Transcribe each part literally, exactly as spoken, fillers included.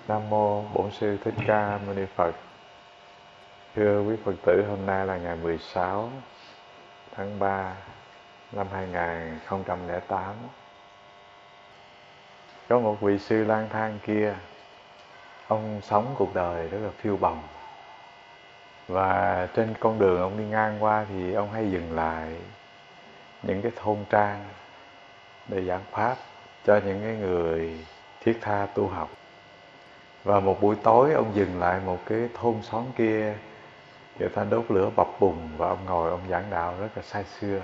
Nam mô Bổn Sư Thích Ca Mâu Ni Phật. Thưa quý Phật tử, hôm nay là ngày mười sáu tháng ba năm hai nghìn không trăm lẻ tám. Có một vị sư lang thang kia, ông sống cuộc đời rất là phiêu bồng. Và trên con đường ông đi ngang qua thì ông hay dừng lại những cái thôn trang để giảng pháp cho những cái người thiết tha tu học. Và một buổi tối ông dừng lại một cái thôn xóm kia, người ta đốt lửa bập bùng và ông ngồi ông giảng đạo rất là say sưa.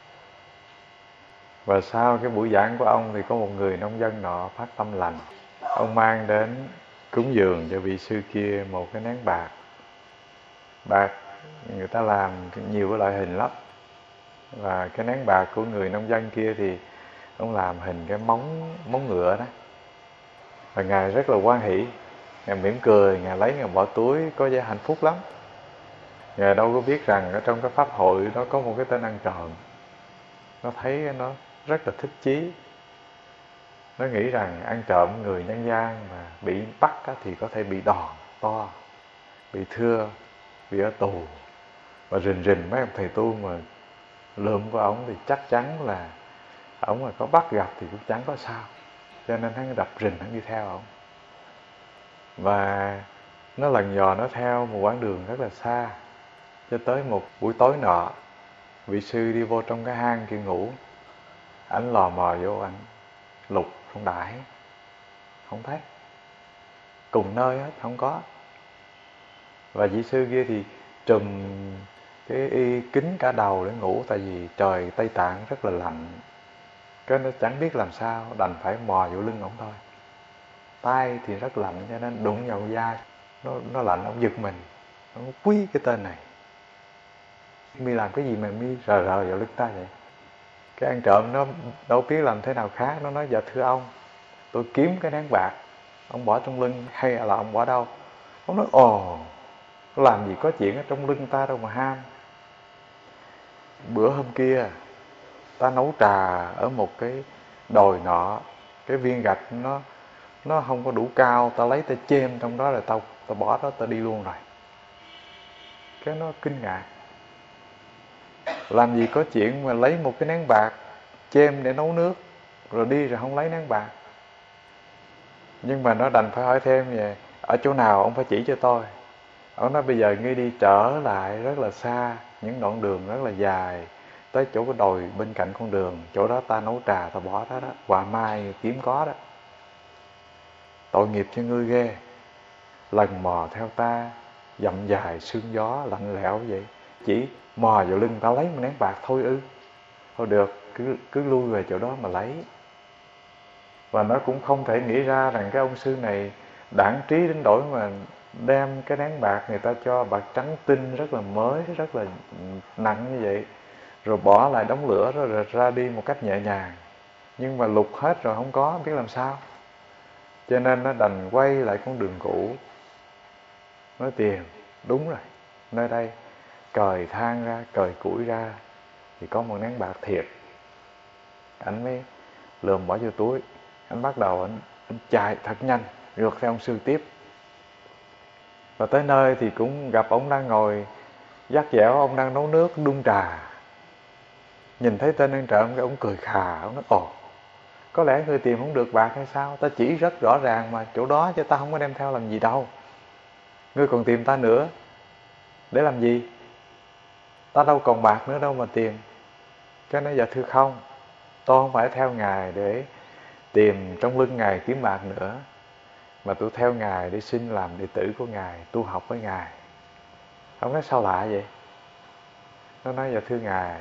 Và sau cái buổi giảng của ông thì có một người nông dân nọ phát tâm lành. Ông mang đến cúng dường cho vị sư kia một cái nén bạc. Bạc người ta làm nhiều cái loại hình lắm. Và cái nén bạc của người nông dân kia thì ông làm hình cái móng móng ngựa đó. Và Ngài rất là hoan hỷ, Ngài mỉm cười, Ngài lấy Ngài bỏ túi, có vẻ hạnh phúc lắm. Ngài đâu có biết rằng ở trong cái pháp hội đó có một cái tên ăn trộm. Nó thấy nó rất là thích chí. Nó nghĩ rằng ăn trộm người nhân gian mà bị bắt thì có thể bị đòn to, bị thưa, bị ở tù. Và rình rình mấy ông thầy tu mà lượm của ổng thì chắc chắn là ổng mà có bắt gặp thì cũng chẳng có sao. Cho nên hắn đập rình, hắn đi theo ổng. Và nó lần dò nó theo một quãng đường rất là xa, cho tới một buổi tối nọ, vị sư đi vô trong cái hang kia ngủ. Ảnh lò mò vô, ảnh lục không đại, không thấy, cùng nơi hết không có. Và vị sư kia thì trùm cái y kín cả đầu để ngủ, tại vì trời Tây Tạng rất là lạnh. Cái nó chẳng biết làm sao, đành phải mò vô lưng ổng thôi. Tay thì rất lạnh, cho nên đụng vào da nó nó lạnh, ổng giật mình, ổng quý cái tên này. Mi làm cái gì mà mi rờ rờ vào lưng ta vậy? Cái ăn trộm nó đâu biết làm thế nào khác, nó nói: dạ thưa ông, tôi kiếm cái nén bạc, ông bỏ trong lưng hay là ông bỏ đâu? Ông nói: ồ, làm gì có chuyện ở trong lưng ta đâu mà ham. Bữa hôm kia ta nấu trà ở một cái đồi nọ, cái viên gạch nó nó không có đủ cao, ta lấy ta chêm trong đó rồi tao ta bỏ đó, ta đi luôn rồi. Cái nó kinh ngạc, làm gì có chuyện mà lấy một cái nén bạc chêm để nấu nước rồi đi rồi không lấy nén bạc. Nhưng mà nó đành phải hỏi thêm về ở chỗ nào ông phải chỉ cho tôi. Ông nói: bây giờ ngươi đi trở lại rất là xa, những đoạn đường rất là dài, tới chỗ cái đồi bên cạnh con đường, chỗ đó ta nấu trà ta bỏ đó đó, quả mai kiếm có đó. Tội nghiệp cho ngươi ghê, lần mò theo ta dặm dài sương gió lạnh lẽo vậy, chỉ mò vào lưng ta lấy một nén bạc thôi ư? Thôi được, cứ cứ lui về chỗ đó mà lấy. Và nó cũng không thể nghĩ ra rằng cái ông sư này đãng trí đến đổi mà đem cái nén bạc người ta cho bạc trắng tinh rất là mới, rất là nặng như vậy, rồi bỏ lại đống lửa đó rồi ra đi một cách nhẹ nhàng. Nhưng mà lục hết rồi không có, biết làm sao. Cho nên nó đành quay lại con đường cũ, nói tìm, đúng rồi, nơi đây cời than ra, cời củi ra thì có một nén bạc thiệt. Anh mới lườm bỏ vô túi. Anh bắt đầu anh, anh chạy thật nhanh, rượt theo ông sư tiếp. Và tới nơi thì cũng gặp ông đang ngồi dắt dẻo, ông đang nấu nước đun trà. Nhìn thấy tên ăn trộm, cái ông cười khà, ông nói: ồ, có lẽ người tìm không được bạc hay sao? Ta chỉ rất rõ ràng mà, chỗ đó chứ ta không có đem theo làm gì đâu. Ngươi còn tìm ta nữa để làm gì? Ta đâu còn bạc nữa đâu mà tìm. Cái nói: dạ thưa không, tôi không phải theo ngài để tìm trong lưng ngài kiếm bạc nữa, mà tôi theo ngài để xin làm đệ tử của ngài, tu học với ngài. Ông nói: sao lạ vậy? Nó nói: dạ thưa ngài,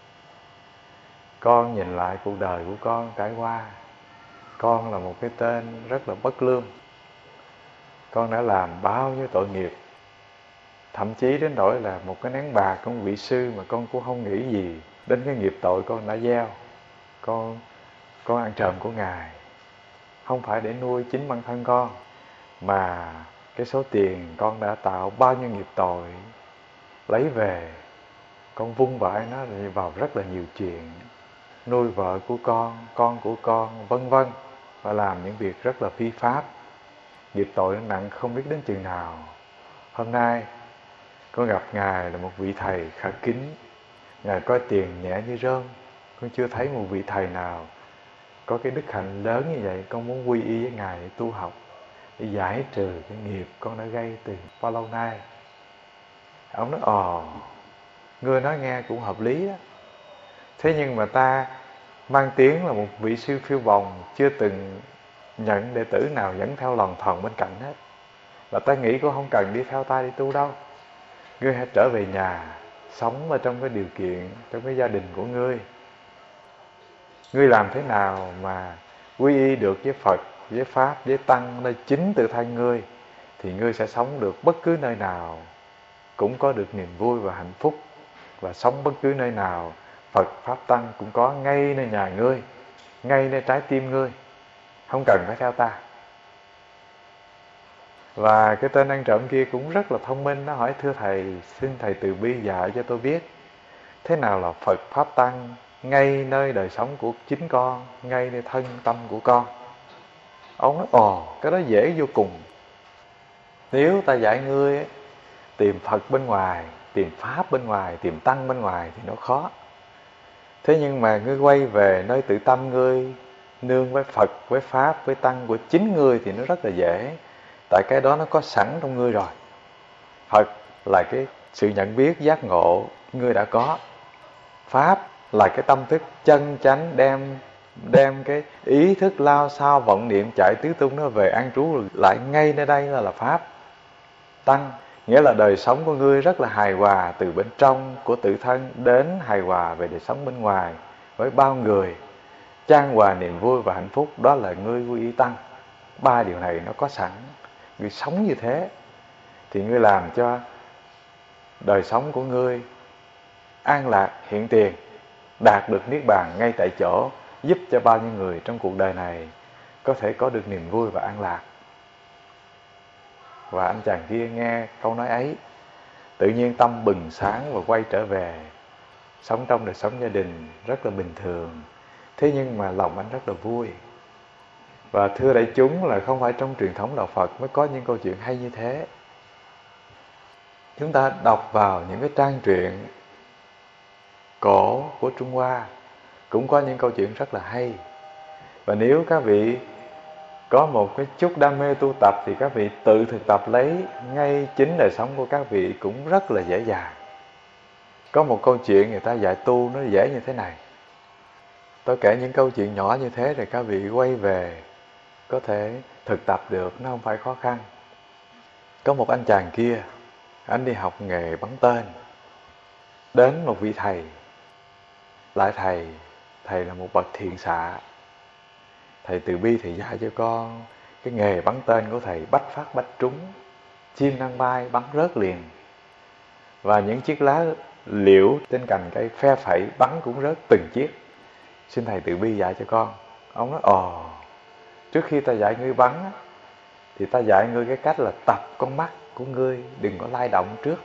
con nhìn lại cuộc đời của con trải qua, con là một cái tên rất là bất lương. Con đã làm bao nhiêu tội nghiệp, thậm chí đến nỗi là một cái nén bạc của vị sư mà con cũng không nghĩ gì đến cái nghiệp tội con đã gieo. Con con ăn trộm của ngài không phải để nuôi chính bản thân con, mà cái số tiền con đã tạo bao nhiêu nghiệp tội lấy về, con vung vãi nó vào rất là nhiều chuyện, nuôi vợ của con, con của con, vân vân, và làm những việc rất là phi pháp. nghiệp tội nó nặng không biết đến chừng nào. Hôm nay con gặp Ngài là một vị thầy khả kính. Ngài coi tiền nhẹ như rơm. Con chưa thấy một vị thầy nào có cái đức hạnh lớn như vậy. Con muốn quy y với Ngài để tu học, để giải trừ cái nghiệp con đã gây từ bao lâu nay. Ông nói ồ, ngươi nói nghe cũng hợp lý đó. Thế nhưng mà ta mang tiếng là một vị sư phiêu bồng, chưa từng nhận đệ tử nào dẫn theo lòng thần bên cạnh hết, và ta nghĩ cũng không cần đi theo ta đi tu đâu. Ngươi hãy trở về nhà, sống ở trong cái điều kiện, trong cái gia đình của ngươi. Ngươi làm thế nào mà quy y được với Phật, với Pháp, với Tăng nơi chính tự thân ngươi, thì ngươi sẽ sống được bất cứ nơi nào cũng có được niềm vui và hạnh phúc, và sống bất cứ nơi nào Phật Pháp Tăng cũng có ngay nơi nhà ngươi, ngay nơi trái tim ngươi, không cần phải theo ta. Và cái tên ăn trộm kia cũng rất là thông minh. Nó hỏi thưa thầy, xin thầy từ bi dạy cho tôi biết thế nào là Phật Pháp Tăng ngay nơi đời sống của chính con, ngay nơi thân tâm của con. Ông nói ồ, cái đó dễ vô cùng. Nếu ta dạy ngươi tìm Phật bên ngoài, tìm Pháp bên ngoài, tìm Tăng bên ngoài thì nó khó. Thế nhưng mà ngươi quay về nơi tự tâm ngươi, nương với Phật, với Pháp, với Tăng của chính ngươi thì nó rất là dễ. Tại cái đó nó có sẵn trong ngươi rồi. Phật là cái sự nhận biết, giác ngộ ngươi đã có. Pháp là cái tâm thức chân chánh đem đem cái ý thức lao sao vọng niệm chạy tứ tung nó về an trú lại ngay nơi đây là, là Pháp. Tăng nghĩa là đời sống của ngươi rất là hài hòa, từ bên trong của tự thân đến hài hòa về đời sống bên ngoài với bao người, chan hòa niềm vui và hạnh phúc. Đó là ngươi quy y Tăng. Ba điều này nó có sẵn. Ngươi sống như thế thì ngươi làm cho đời sống của ngươi an lạc hiện tiền, đạt được niết bàn ngay tại chỗ, giúp cho bao nhiêu người trong cuộc đời này có thể có được niềm vui và an lạc. Và anh chàng kia nghe câu nói ấy, tự nhiên tâm bừng sáng và quay trở về sống trong đời sống gia đình rất là bình thường. Thế nhưng mà lòng anh rất là vui. Và thưa đại chúng, là không phải trong truyền thống đạo Phật mới có những câu chuyện hay như thế. Chúng ta đọc vào những cái trang truyện cổ của Trung Hoa cũng có những câu chuyện rất là hay. Và nếu các vị có một cái chút đam mê tu tập thì các vị tự thực tập lấy ngay chính đời sống của các vị cũng rất là dễ dàng. Có một câu chuyện người ta dạy tu nó dễ như thế này. Tôi kể những câu chuyện nhỏ như thế rồi các vị quay về có thể thực tập được, nó không phải khó khăn. Có một anh chàng kia, anh đi học nghề bắn tên. Đến một vị thầy. Lại thầy, thầy là một bậc thiện xạ. Thầy từ bi thầy dạy cho con cái nghề bắn tên của thầy bách phát bách trúng, chim đang bay bắn rớt liền. Và những chiếc lá liễu trên cành cây phe phẩy bắn cũng rớt từng chiếc. Xin thầy từ bi dạy cho con. Ông nói ồ, trước khi ta dạy ngươi bắn thì ta dạy ngươi cái cách là tập con mắt của ngươi đừng có lay động trước.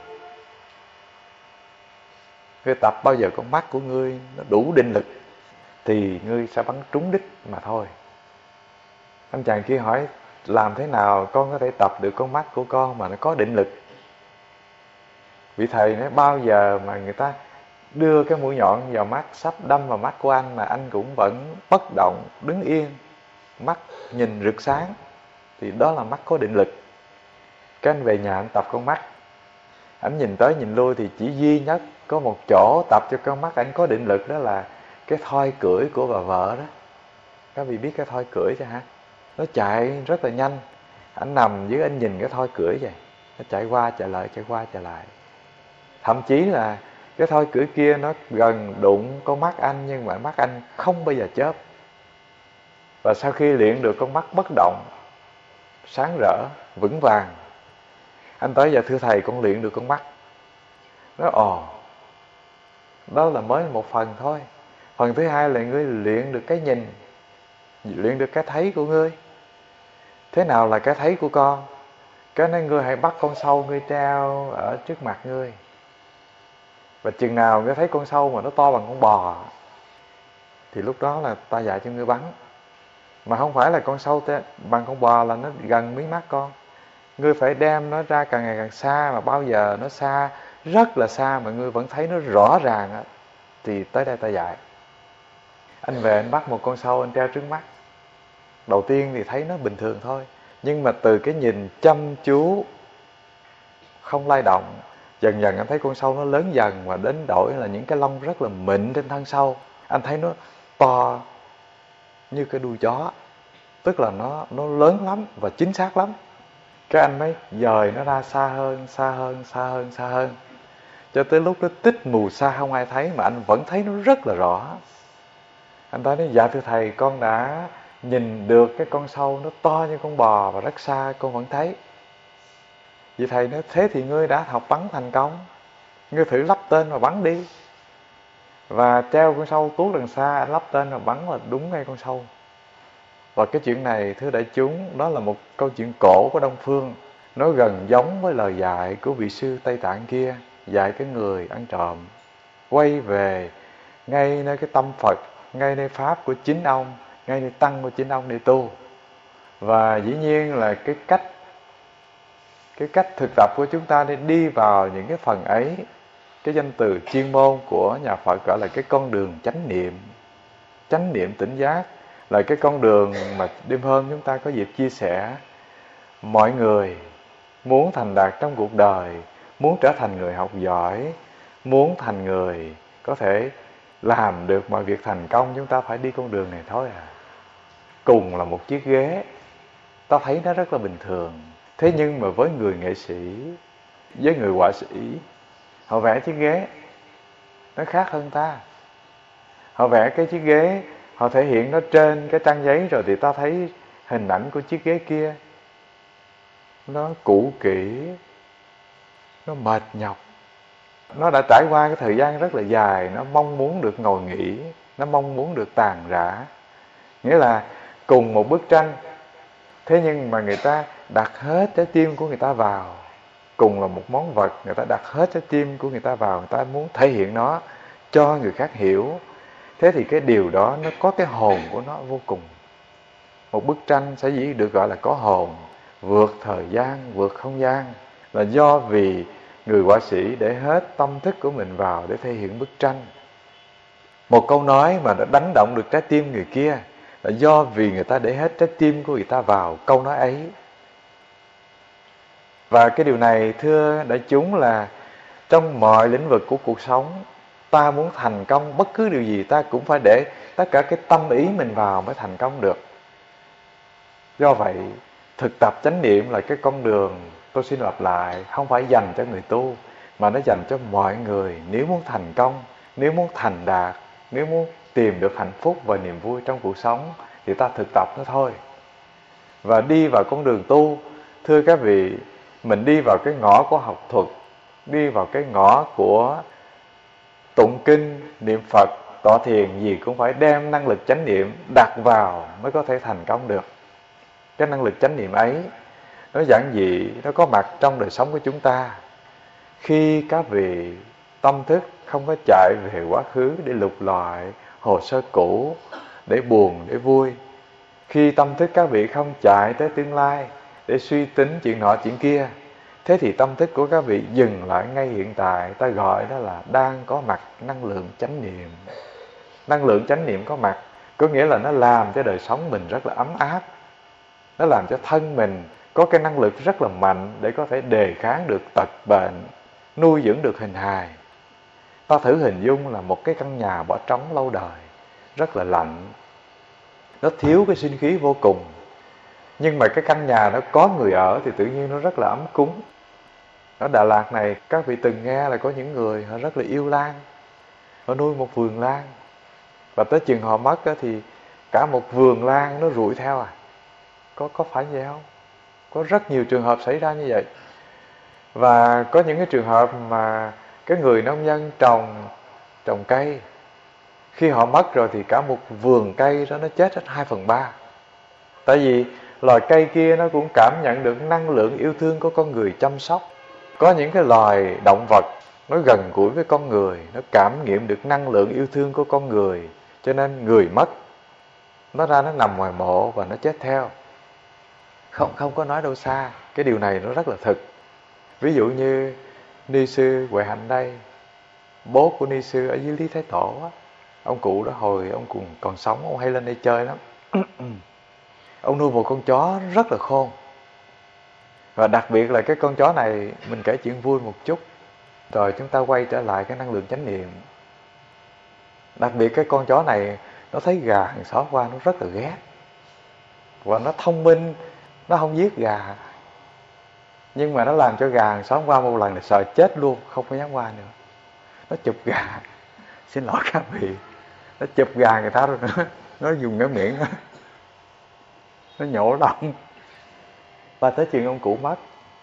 Ngươi tập bao giờ con mắt của ngươi nó đủ định lực thì ngươi sẽ bắn trúng đích mà thôi. Anh chàng kia hỏi làm thế nào con có thể tập được con mắt của con mà nó có định lực? Vị thầy nói bao giờ mà người ta đưa cái mũi nhọn vào mắt, sắp đâm vào mắt của anh mà anh cũng vẫn bất động, đứng yên, mắt nhìn rực sáng, thì đó là mắt có định lực. Cái anh về nhà anh tập con mắt. Anh nhìn tới nhìn lui thì chỉ duy nhất có một chỗ tập cho con mắt anh có định lực, đó là cái thoi cưỡi của bà vợ đó. Các vị biết cái thoi cưỡi chứ hả? Nó chạy rất là nhanh. Anh nằm dưới anh nhìn cái thoi cưỡi vậy, nó chạy qua chạy lại, chạy qua chạy lại. Thậm chí là cái thoi cưỡi kia nó gần đụng con mắt anh, nhưng mà mắt anh không bao giờ chớp. Và sau khi luyện được con mắt bất động, sáng rỡ, vững vàng, anh tới giờ thưa thầy con luyện được con mắt. Nói ồ, đó là mới một phần thôi. Phần thứ hai là ngươi luyện được cái nhìn, luyện được cái thấy của ngươi. Thế nào là cái thấy của con? Cái nên ngươi hãy bắt con sâu ngươi treo ở trước mặt ngươi. Và chừng nào ngươi thấy con sâu mà nó to bằng con bò thì lúc đó là ta dạy cho ngươi bắn. Mà không phải là con sâu te, bằng con bò là nó gần mí mắt con. Ngươi phải đem nó ra càng ngày càng xa, mà bao giờ nó xa, rất là xa mà ngươi vẫn thấy nó rõ ràng á, thì tới đây ta dạy. Anh về anh bắt một con sâu anh treo trước mắt. Đầu tiên thì thấy nó bình thường thôi, nhưng mà từ cái nhìn chăm chú không lay động, dần dần anh thấy con sâu nó lớn dần, và đến đổi là những cái lông rất là mịn trên thân sâu. Anh thấy nó to như cái đuôi chó, tức là nó nó lớn lắm và chính xác lắm. Cái anh mới dời nó ra xa hơn, xa hơn, xa hơn, xa hơn, cho tới lúc nó tích mù xa không ai thấy, mà anh vẫn thấy nó rất là rõ. Anh ta nói: dạ thưa thầy, con đã nhìn được cái con sâu nó to như con bò và rất xa, con vẫn thấy. Vậy thầy nói: thế thì ngươi đã học bắn thành công, ngươi thử lắp tên và bắn đi. Và treo con sâu tuốt đằng xa, anh lắp tên và bắn là đúng ngay con sâu. Và cái chuyện này thưa đại chúng, đó là một câu chuyện cổ của Đông Phương. Nó gần giống với lời dạy của vị sư Tây Tạng kia, dạy cái người ăn trộm quay về ngay nơi cái tâm Phật, ngay nơi Pháp của chính ông, ngay nơi Tăng của chính ông để tu. Và dĩ nhiên là cái cách Cái cách thực tập của chúng ta để đi vào những cái phần ấy, cái danh từ chuyên môn của nhà Phật gọi là cái con đường chánh niệm. Chánh niệm tỉnh giác là cái con đường mà đêm hôm chúng ta có dịp chia sẻ. Mọi người muốn thành đạt trong cuộc đời, muốn trở thành người học giỏi, muốn thành người có thể làm được mọi việc thành công, chúng ta phải đi con đường này thôi à. Cùng là một chiếc ghế, ta thấy nó rất là bình thường. Thế nhưng mà với người nghệ sĩ, với người họa sĩ, họ vẽ chiếc ghế nó khác hơn ta. Họ vẽ cái chiếc ghế, họ thể hiện nó trên cái trang giấy, rồi thì ta thấy hình ảnh của chiếc ghế kia nó cũ kỹ, nó mệt nhọc, nó đã trải qua cái thời gian rất là dài, nó mong muốn được ngồi nghỉ, nó mong muốn được tàn rã. Nghĩa là cùng một bức tranh, thế nhưng mà người ta đặt hết trái tim của người ta vào. Cùng là một món vật, người ta đặt hết trái tim của người ta vào, người ta muốn thể hiện nó cho người khác hiểu. Thế thì cái điều đó nó có cái hồn của nó vô cùng. Một bức tranh sẽ dĩ được gọi là có hồn, vượt thời gian, vượt không gian, là do vì người họa sĩ để hết tâm thức của mình vào để thể hiện bức tranh. Một câu nói mà đã đánh động được trái tim người kia là do vì người ta để hết trái tim của người ta vào câu nói ấy. Và cái điều này thưa đại chúng là trong mọi lĩnh vực của cuộc sống, ta muốn thành công bất cứ điều gì, ta cũng phải để tất cả cái tâm ý mình vào mới thành công được. Do vậy, thực tập chánh niệm là cái con đường, tôi xin lặp lại, không phải dành cho người tu, mà nó dành cho mọi người. Nếu muốn thành công, nếu muốn thành đạt, nếu muốn tìm được hạnh phúc và niềm vui trong cuộc sống, thì ta thực tập nó thôi. Và đi vào con đường tu, thưa các vị, mình đi vào cái ngõ của học thuật, đi vào cái ngõ của tụng kinh, niệm Phật, tọa thiền, gì cũng phải đem năng lực chánh niệm đặt vào mới có thể thành công được. Cái năng lực chánh niệm ấy, nó giản dị, nó có mặt trong đời sống của chúng ta. Khi các vị tâm thức không có chạy về quá khứ để lục lọi hồ sơ cũ, để buồn, để vui. Khi tâm thức các vị không chạy tới tương lai để suy tính chuyện nọ chuyện kia, thế thì tâm thức của các vị dừng lại ngay hiện tại. Ta gọi đó là đang có mặt năng lượng chánh niệm. Năng lượng chánh niệm có mặt, có nghĩa là nó làm cho đời sống mình rất là ấm áp. Nó làm cho thân mình có cái năng lực rất là mạnh để có thể đề kháng được tật bệnh, nuôi dưỡng được hình hài. Ta thử hình dung là một cái căn nhà bỏ trống lâu đời, rất là lạnh, nó thiếu cái sinh khí vô cùng. Nhưng mà cái căn nhà nó có người ở thì tự nhiên nó rất là ấm cúng. Ở Đà Lạt này, các vị từng nghe là có những người họ rất là yêu lan, họ nuôi một vườn lan, và tới chừng họ mất thì cả một vườn lan nó rụi theo à. Có, có phải vậy không? Có rất nhiều trường hợp xảy ra như vậy. Và có những cái trường hợp mà cái người nông dân trồng trồng cây, khi họ mất rồi thì cả một vườn cây đó nó chết hết hai phần ba. Tại vì loài cây kia nó cũng cảm nhận được năng lượng yêu thương của con người chăm sóc. Có những cái loài động vật nó gần gũi với con người, nó cảm nghiệm được năng lượng yêu thương của con người, cho nên người mất Nó ra nó nằm ngoài mộ và nó chết theo. Không không có nói đâu xa. Cái điều này nó rất là thực. Ví dụ như ni sư Huệ Hạnh đây, bố của ni sư ở dưới Lý Thái Tổ á, ông cụ đó hồi ông còn, còn sống, ông hay lên đây chơi lắm. Ông nuôi một con chó rất là khôn. Và đặc biệt là cái con chó này, mình kể chuyện vui một chút, rồi chúng ta quay trở lại cái năng lượng chánh niệm. Đặc biệt cái con chó này, nó thấy gà hàng xóm qua nó rất là ghét. Và nó thông minh, nó không giết gà. Nhưng mà nó làm cho gà hàng xóm qua một lần là sợ chết luôn, không có dám qua nữa. Nó chụp gà, xin lỗi các vị, nó chụp gà người ta rồi nữa. Nó dùng cái miệng đó, nó nhổ lông. Và tới chuyện ông cụ mất,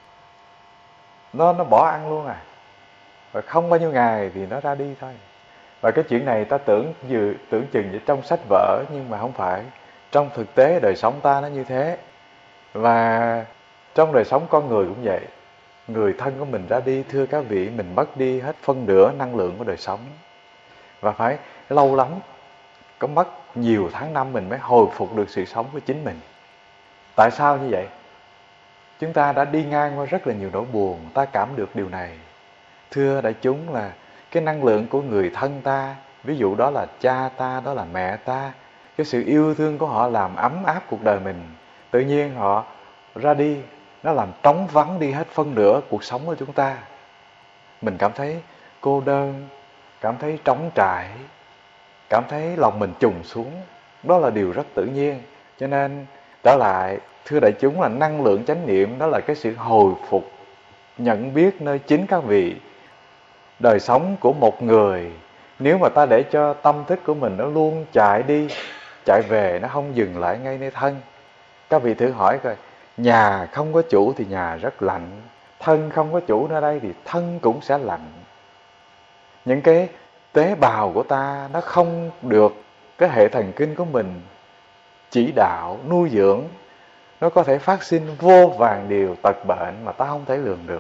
Nó nó bỏ ăn luôn à. Và không bao nhiêu ngày thì nó ra đi thôi. Và cái chuyện này ta tưởng dự, tưởng chừng trong sách vở, nhưng mà không phải. Trong thực tế đời sống ta nó như thế. Và trong đời sống con người cũng vậy. Người thân của mình ra đi, thưa các vị, mình mất đi hết phân nửa năng lượng của đời sống. Và phải lâu lắm, có mất nhiều tháng năm mình mới hồi phục được sự sống của chính mình. Tại sao như vậy? Chúng ta đã đi ngang qua rất là nhiều nỗi buồn, ta cảm được điều này. Thưa đại chúng, là cái năng lượng của người thân ta, ví dụ đó là cha ta, đó là mẹ ta, cái sự yêu thương của họ làm ấm áp cuộc đời mình. Tự nhiên họ ra đi, nó làm trống vắng đi hết phân nửa cuộc sống của chúng ta. Mình cảm thấy cô đơn, cảm thấy trống trải, cảm thấy lòng mình trùng xuống. Đó là điều rất tự nhiên. Cho nên trở lại, thưa đại chúng, là năng lượng chánh niệm, đó là cái sự hồi phục, nhận biết nơi chính các vị. Đời sống của một người, nếu mà ta để cho tâm thức của mình nó luôn chạy đi, chạy về, nó không dừng lại ngay nơi thân. Các vị thử hỏi coi, nhà không có chủ thì nhà rất lạnh, thân không có chủ nơi đây thì thân cũng sẽ lạnh. Những cái tế bào của ta nó không được cái hệ thần kinh của mình chỉ đạo, nuôi dưỡng, nó có thể phát sinh vô vàn điều tật bệnh mà ta không thể lường được.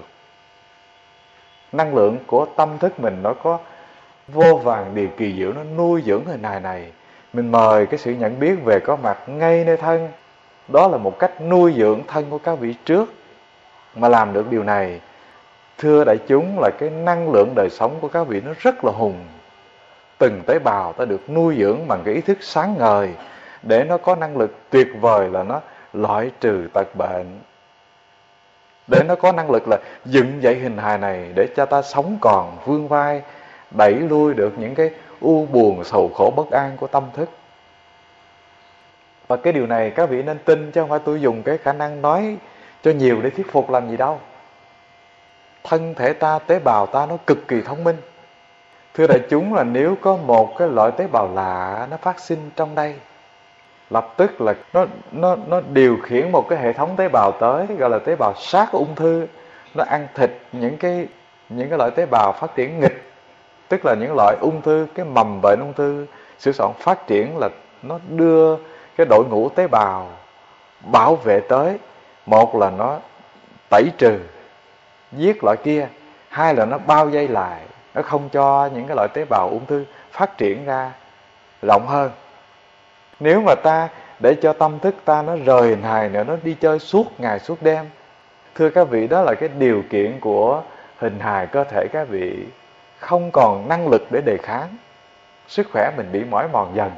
Năng lượng của tâm thức mình nó có vô vàn điều kỳ diệu, nó nuôi dưỡng hình hài này. Mình mời cái sự nhận biết về có mặt ngay nơi thân. Đó là một cách nuôi dưỡng thân của các vị trước. Mà làm được điều này, thưa đại chúng, là cái năng lượng đời sống của các vị nó rất là hùng. Từng tế bào ta được nuôi dưỡng bằng cái ý thức sáng ngời, để nó có năng lực tuyệt vời là nó loại trừ tật bệnh. Để nó có năng lực là dựng dậy hình hài này, để cho ta sống còn, vươn vai, đẩy lui được những cái u buồn, sầu khổ, bất an của tâm thức. Và cái điều này các vị nên tin, chứ không phải tôi dùng cái khả năng nói cho nhiều để thuyết phục làm gì đâu. Thân thể ta, tế bào ta nó cực kỳ thông minh. Thưa đại chúng, là nếu có một cái loại tế bào lạ nó phát sinh trong đây, lập tức là nó, nó, nó điều khiển một cái hệ thống tế bào tới, gọi là tế bào sát ung thư. Nó ăn thịt những cái, những cái loại tế bào phát triển nghịch, tức là những loại ung thư, cái mầm bệnh ung thư sửa soạn phát triển, là nó đưa cái đội ngũ tế bào bảo vệ tới. Một là nó tẩy trừ, giết loại kia. Hai là nó bao vây lại, nó không cho những cái loại tế bào ung thư phát triển ra rộng hơn. Nếu mà ta để cho tâm thức ta nó rời hình hài nữa, nó đi chơi suốt ngày suốt đêm, thưa các vị, đó là cái điều kiện của hình hài cơ thể các vị không còn năng lực để đề kháng. Sức khỏe mình bị mỏi mòn dần.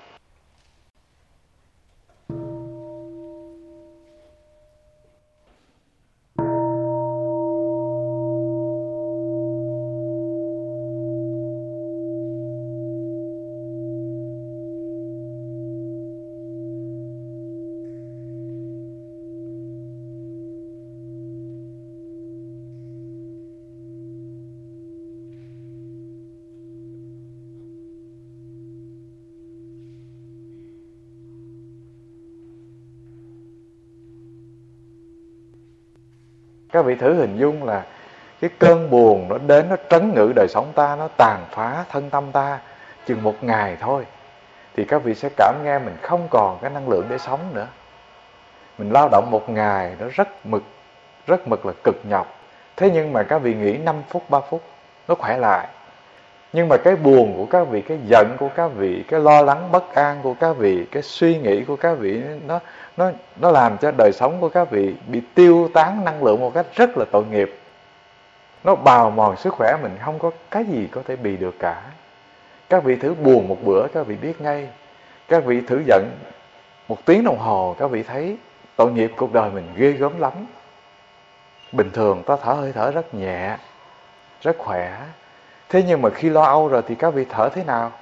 Các vị thử hình dung là cái cơn buồn nó đến, nó trấn ngự đời sống ta, nó tàn phá thân tâm ta chừng một ngày thôi, thì các vị sẽ cảm nghe mình không còn cái năng lượng để sống nữa. Mình lao động một ngày nó rất mực, rất mực là cực nhọc. Thế nhưng mà các vị nghỉ năm phút, ba phút, nó khỏe lại. Nhưng mà cái buồn của các vị, cái giận của các vị, cái lo lắng bất an của các vị, cái suy nghĩ của các vị, nó nó nó làm cho đời sống của các vị bị tiêu tán năng lượng một cách rất là tội nghiệp. Nó bào mòn sức khỏe mình, không có cái gì có thể bì được cả. Các vị thử buồn một bữa, các vị biết ngay. Các vị thử giận một tiếng đồng hồ, các vị thấy tội nghiệp cuộc đời mình ghê gớm lắm. Bình thường ta thở hơi thở rất nhẹ, rất khỏe. Thế nhưng mà khi lo âu rồi thì các vị thở thế nào?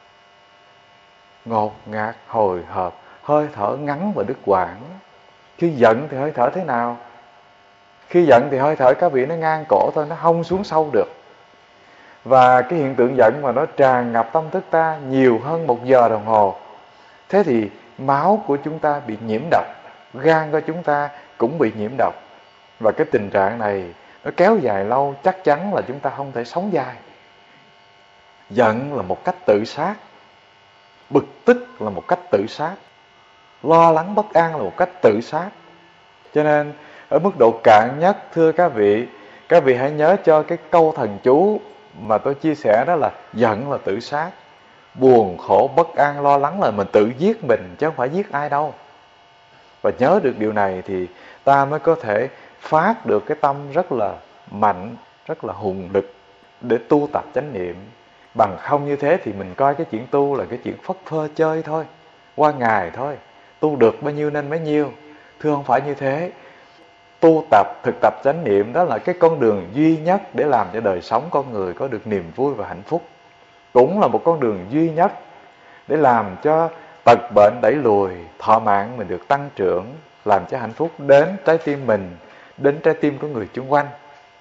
Ngột ngạt, hồi hộp, hơi thở ngắn và đứt quãng. Khi giận thì hơi thở thế nào? Khi giận thì hơi thở các vị nó ngang cổ thôi, nó không xuống sâu được. Và cái hiện tượng giận mà nó tràn ngập tâm thức ta nhiều hơn một giờ đồng hồ. Thế thì máu của chúng ta bị nhiễm độc, gan của chúng ta cũng bị nhiễm độc. Và cái tình trạng này nó kéo dài lâu, chắc chắn là chúng ta không thể sống dài. Giận là một cách tự sát, bực tức là một cách tự sát, lo lắng bất an là một cách tự sát. Cho nên ở mức độ cạn nhất, thưa các vị, các vị hãy nhớ cho cái câu thần chú mà tôi chia sẻ, đó là giận là tự sát, buồn khổ bất an lo lắng là mình tự giết mình, chứ không phải giết ai đâu. Và nhớ được điều này thì ta mới có thể phát được cái tâm rất là mạnh, rất là hùng lực để tu tập chánh niệm. Bằng không như thế thì mình coi cái chuyện tu là cái chuyện phất phơ chơi thôi, qua ngày thôi, tu được bao nhiêu nên bấy nhiêu. Thưa không phải như thế. Tu tập, thực tập chánh niệm đó là cái con đường duy nhất để làm cho đời sống con người có được niềm vui và hạnh phúc. Cũng là một con đường duy nhất để làm cho tật bệnh đẩy lùi, thọ mạng mình được tăng trưởng, làm cho hạnh phúc đến trái tim mình, đến trái tim của người chung quanh.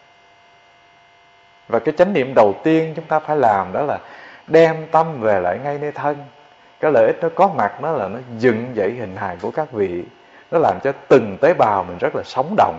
Và cái chánh niệm đầu tiên chúng ta phải làm đó là đem tâm về lại ngay nơi thân. Cái lợi ích nó có mặt đó là nó dựng dậy hình hài của các vị, nó làm cho từng tế bào mình rất là sống động.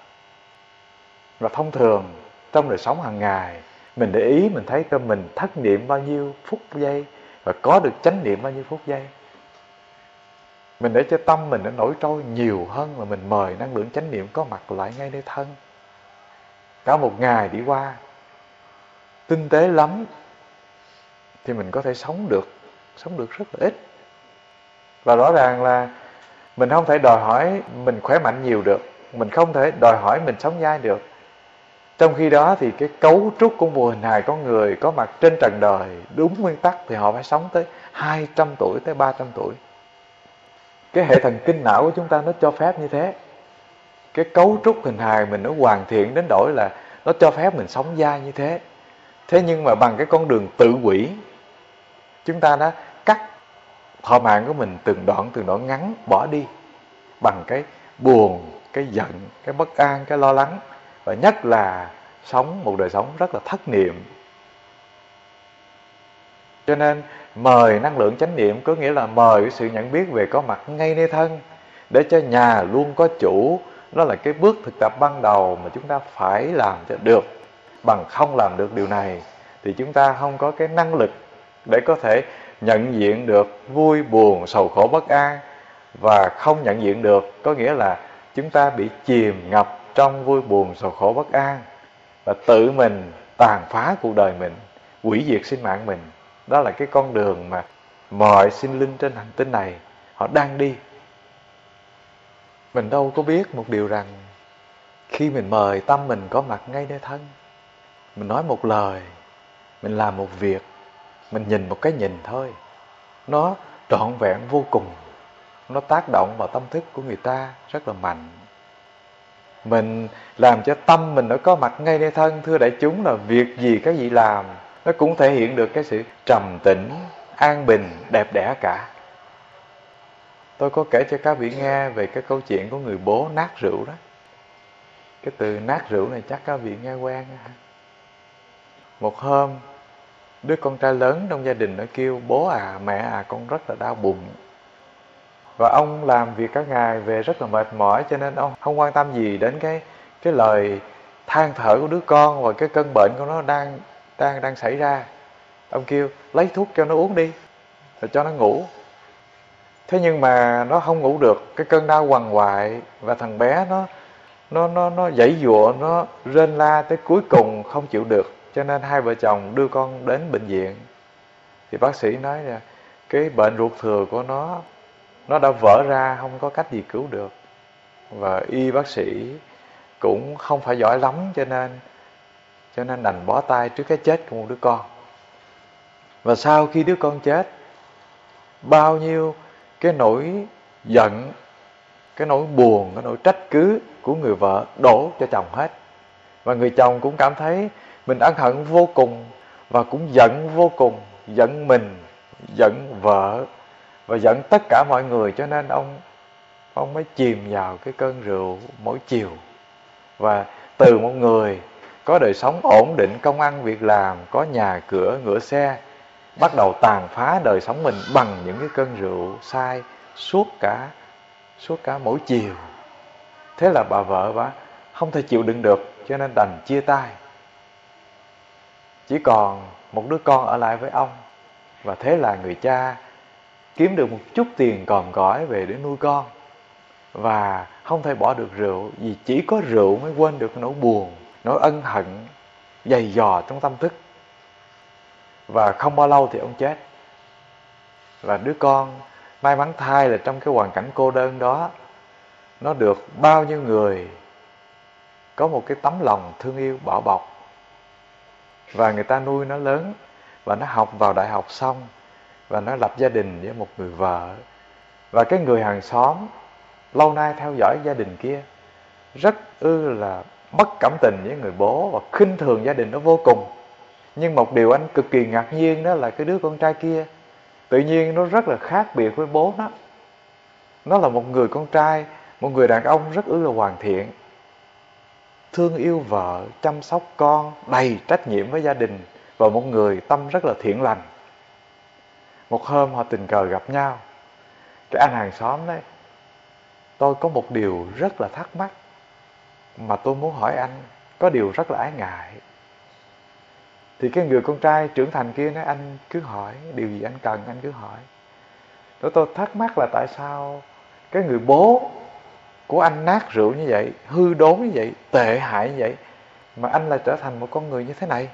Và thông thường trong đời sống hàng ngày, mình để ý mình thấy cho mình thất niệm bao nhiêu phút giây và có được chánh niệm bao nhiêu phút giây. Mình để cho tâm mình nó nổi trôi nhiều hơn là mình mời năng lượng chánh niệm có mặt lại ngay nơi thân. Cả một ngày đi qua tinh tế lắm thì mình có thể sống được, sống được rất là ít. Và rõ ràng là mình không thể đòi hỏi mình khỏe mạnh nhiều được, mình không thể đòi hỏi mình sống dai được. Trong khi đó thì cái cấu trúc của một hình hài con người có mặt trên trần đời đúng nguyên tắc thì họ phải sống tới hai trăm tuổi, tới ba trăm tuổi. Cái hệ thần kinh não của chúng ta nó cho phép như thế. Cái cấu trúc hình hài mình nó hoàn thiện đến đổi là nó cho phép mình sống dai như thế. Thế nhưng mà bằng cái con đường tự hủy, chúng ta đã cắt thọ mạng của mình từng đoạn từng đoạn ngắn bỏ đi bằng cái buồn, cái giận, cái bất an, cái lo lắng, và nhất là sống một đời sống rất là thất niệm. Cho nên mời năng lượng chánh niệm có nghĩa là mời cái sự nhận biết về có mặt ngay nơi thân, để cho nhà luôn có chủ. Đó là cái bước thực tập ban đầu mà chúng ta phải làm cho được. Bằng không làm được điều này thì chúng ta không có cái năng lực để có thể nhận diện được vui buồn, sầu khổ bất an. Và không nhận diện được có nghĩa là chúng ta bị chìm ngập trong vui buồn, sầu khổ bất an, và tự mình tàn phá cuộc đời mình, hủy diệt sinh mạng mình. Đó là cái con đường mà mọi sinh linh trên hành tinh này họ đang đi. Mình đâu có biết một điều rằng khi mình mời tâm mình có mặt ngay nơi thân, mình nói một lời, mình làm một việc, mình nhìn một cái nhìn thôi, nó trọn vẹn vô cùng. Nó tác động vào tâm thức của người ta rất là mạnh. Mình làm cho tâm mình nó có mặt ngay nơi thân, thưa đại chúng, là việc gì cái gì làm nó cũng thể hiện được cái sự trầm tĩnh, an bình, đẹp đẽ cả. Tôi có kể cho các vị nghe về cái câu chuyện của người bố nát rượu đó. Cái từ nát rượu này chắc các vị nghe quen. Một hôm, đứa con trai lớn trong gia đình nó kêu: bố à, mẹ à, con rất là đau bụng. Và ông làm việc cả ngày về rất là mệt mỏi, cho nên ông không quan tâm gì đến cái cái lời than thở của đứa con và cái cơn bệnh của nó đang đang đang xảy ra. Ông kêu lấy thuốc cho nó uống đi, rồi cho nó ngủ. Thế nhưng mà nó không ngủ được, cái cơn đau quằn quại, và thằng bé nó nó nó nó giãy giụa, nó rên la tới cuối cùng không chịu được, cho nên hai vợ chồng đưa con đến bệnh viện. Thì bác sĩ nói là cái bệnh ruột thừa của nó nó đã vỡ ra, không có cách gì cứu được. Và y bác sĩ cũng không phải giỏi lắm, cho nên cho nên đành bó tay trước cái chết của một đứa con. Và sau khi đứa con chết, bao nhiêu cái nỗi giận, cái nỗi buồn, cái nỗi trách cứ của người vợ đổ cho chồng hết. Và người chồng cũng cảm thấy mình ân hận vô cùng, và cũng giận vô cùng, giận mình, giận vợ, và giận tất cả mọi người. Cho nên ông ông mới chìm vào cái cơn rượu mỗi chiều. Và từ một người có đời sống ổn định, công ăn việc làm, có nhà cửa, ngựa xe, bắt đầu tàn phá đời sống mình bằng những cái cơn rượu say suốt cả suốt cả mỗi chiều. Thế là bà vợ bà không thể chịu đựng được, cho nên đành chia tay. Chỉ còn một đứa con ở lại với ông. Và thế là người cha kiếm được một chút tiền còm cõi về để nuôi con. Và không thể bỏ được rượu, vì chỉ có rượu mới quên được nỗi buồn, nỗi ân hận dày dò trong tâm thức. Và không bao lâu thì ông chết. Và đứa con may mắn thay là trong cái hoàn cảnh cô đơn đó, nó được bao nhiêu người có một cái tấm lòng thương yêu bảo bọc. Và người ta nuôi nó lớn, và nó học vào đại học xong, và nó lập gia đình với một người vợ. Và cái người hàng xóm lâu nay theo dõi gia đình kia rất ư là mất cảm tình với người bố, và khinh thường gia đình nó vô cùng. Nhưng một điều anh cực kỳ ngạc nhiên đó là cái đứa con trai kia tự nhiên nó rất là khác biệt với bố nó. Nó là một người con trai, một người đàn ông rất ư là hoàn thiện, thương yêu vợ, chăm sóc con, đầy trách nhiệm với gia đình, và một người tâm rất là thiện lành. Một hôm họ tình cờ gặp nhau. Cái anh hàng xóm đấy: tôi có một điều rất là thắc mắc mà tôi muốn hỏi anh, có điều rất là ái ngại. Thì cái người con trai trưởng thành kia nói: anh cứ hỏi, điều gì anh cần anh cứ hỏi. Tôi, tôi thắc mắc là tại sao cái người bố của anh nát rượu như vậy, hư đốn như vậy, tệ hại như vậy, mà anh lại trở thành một con người như thế này.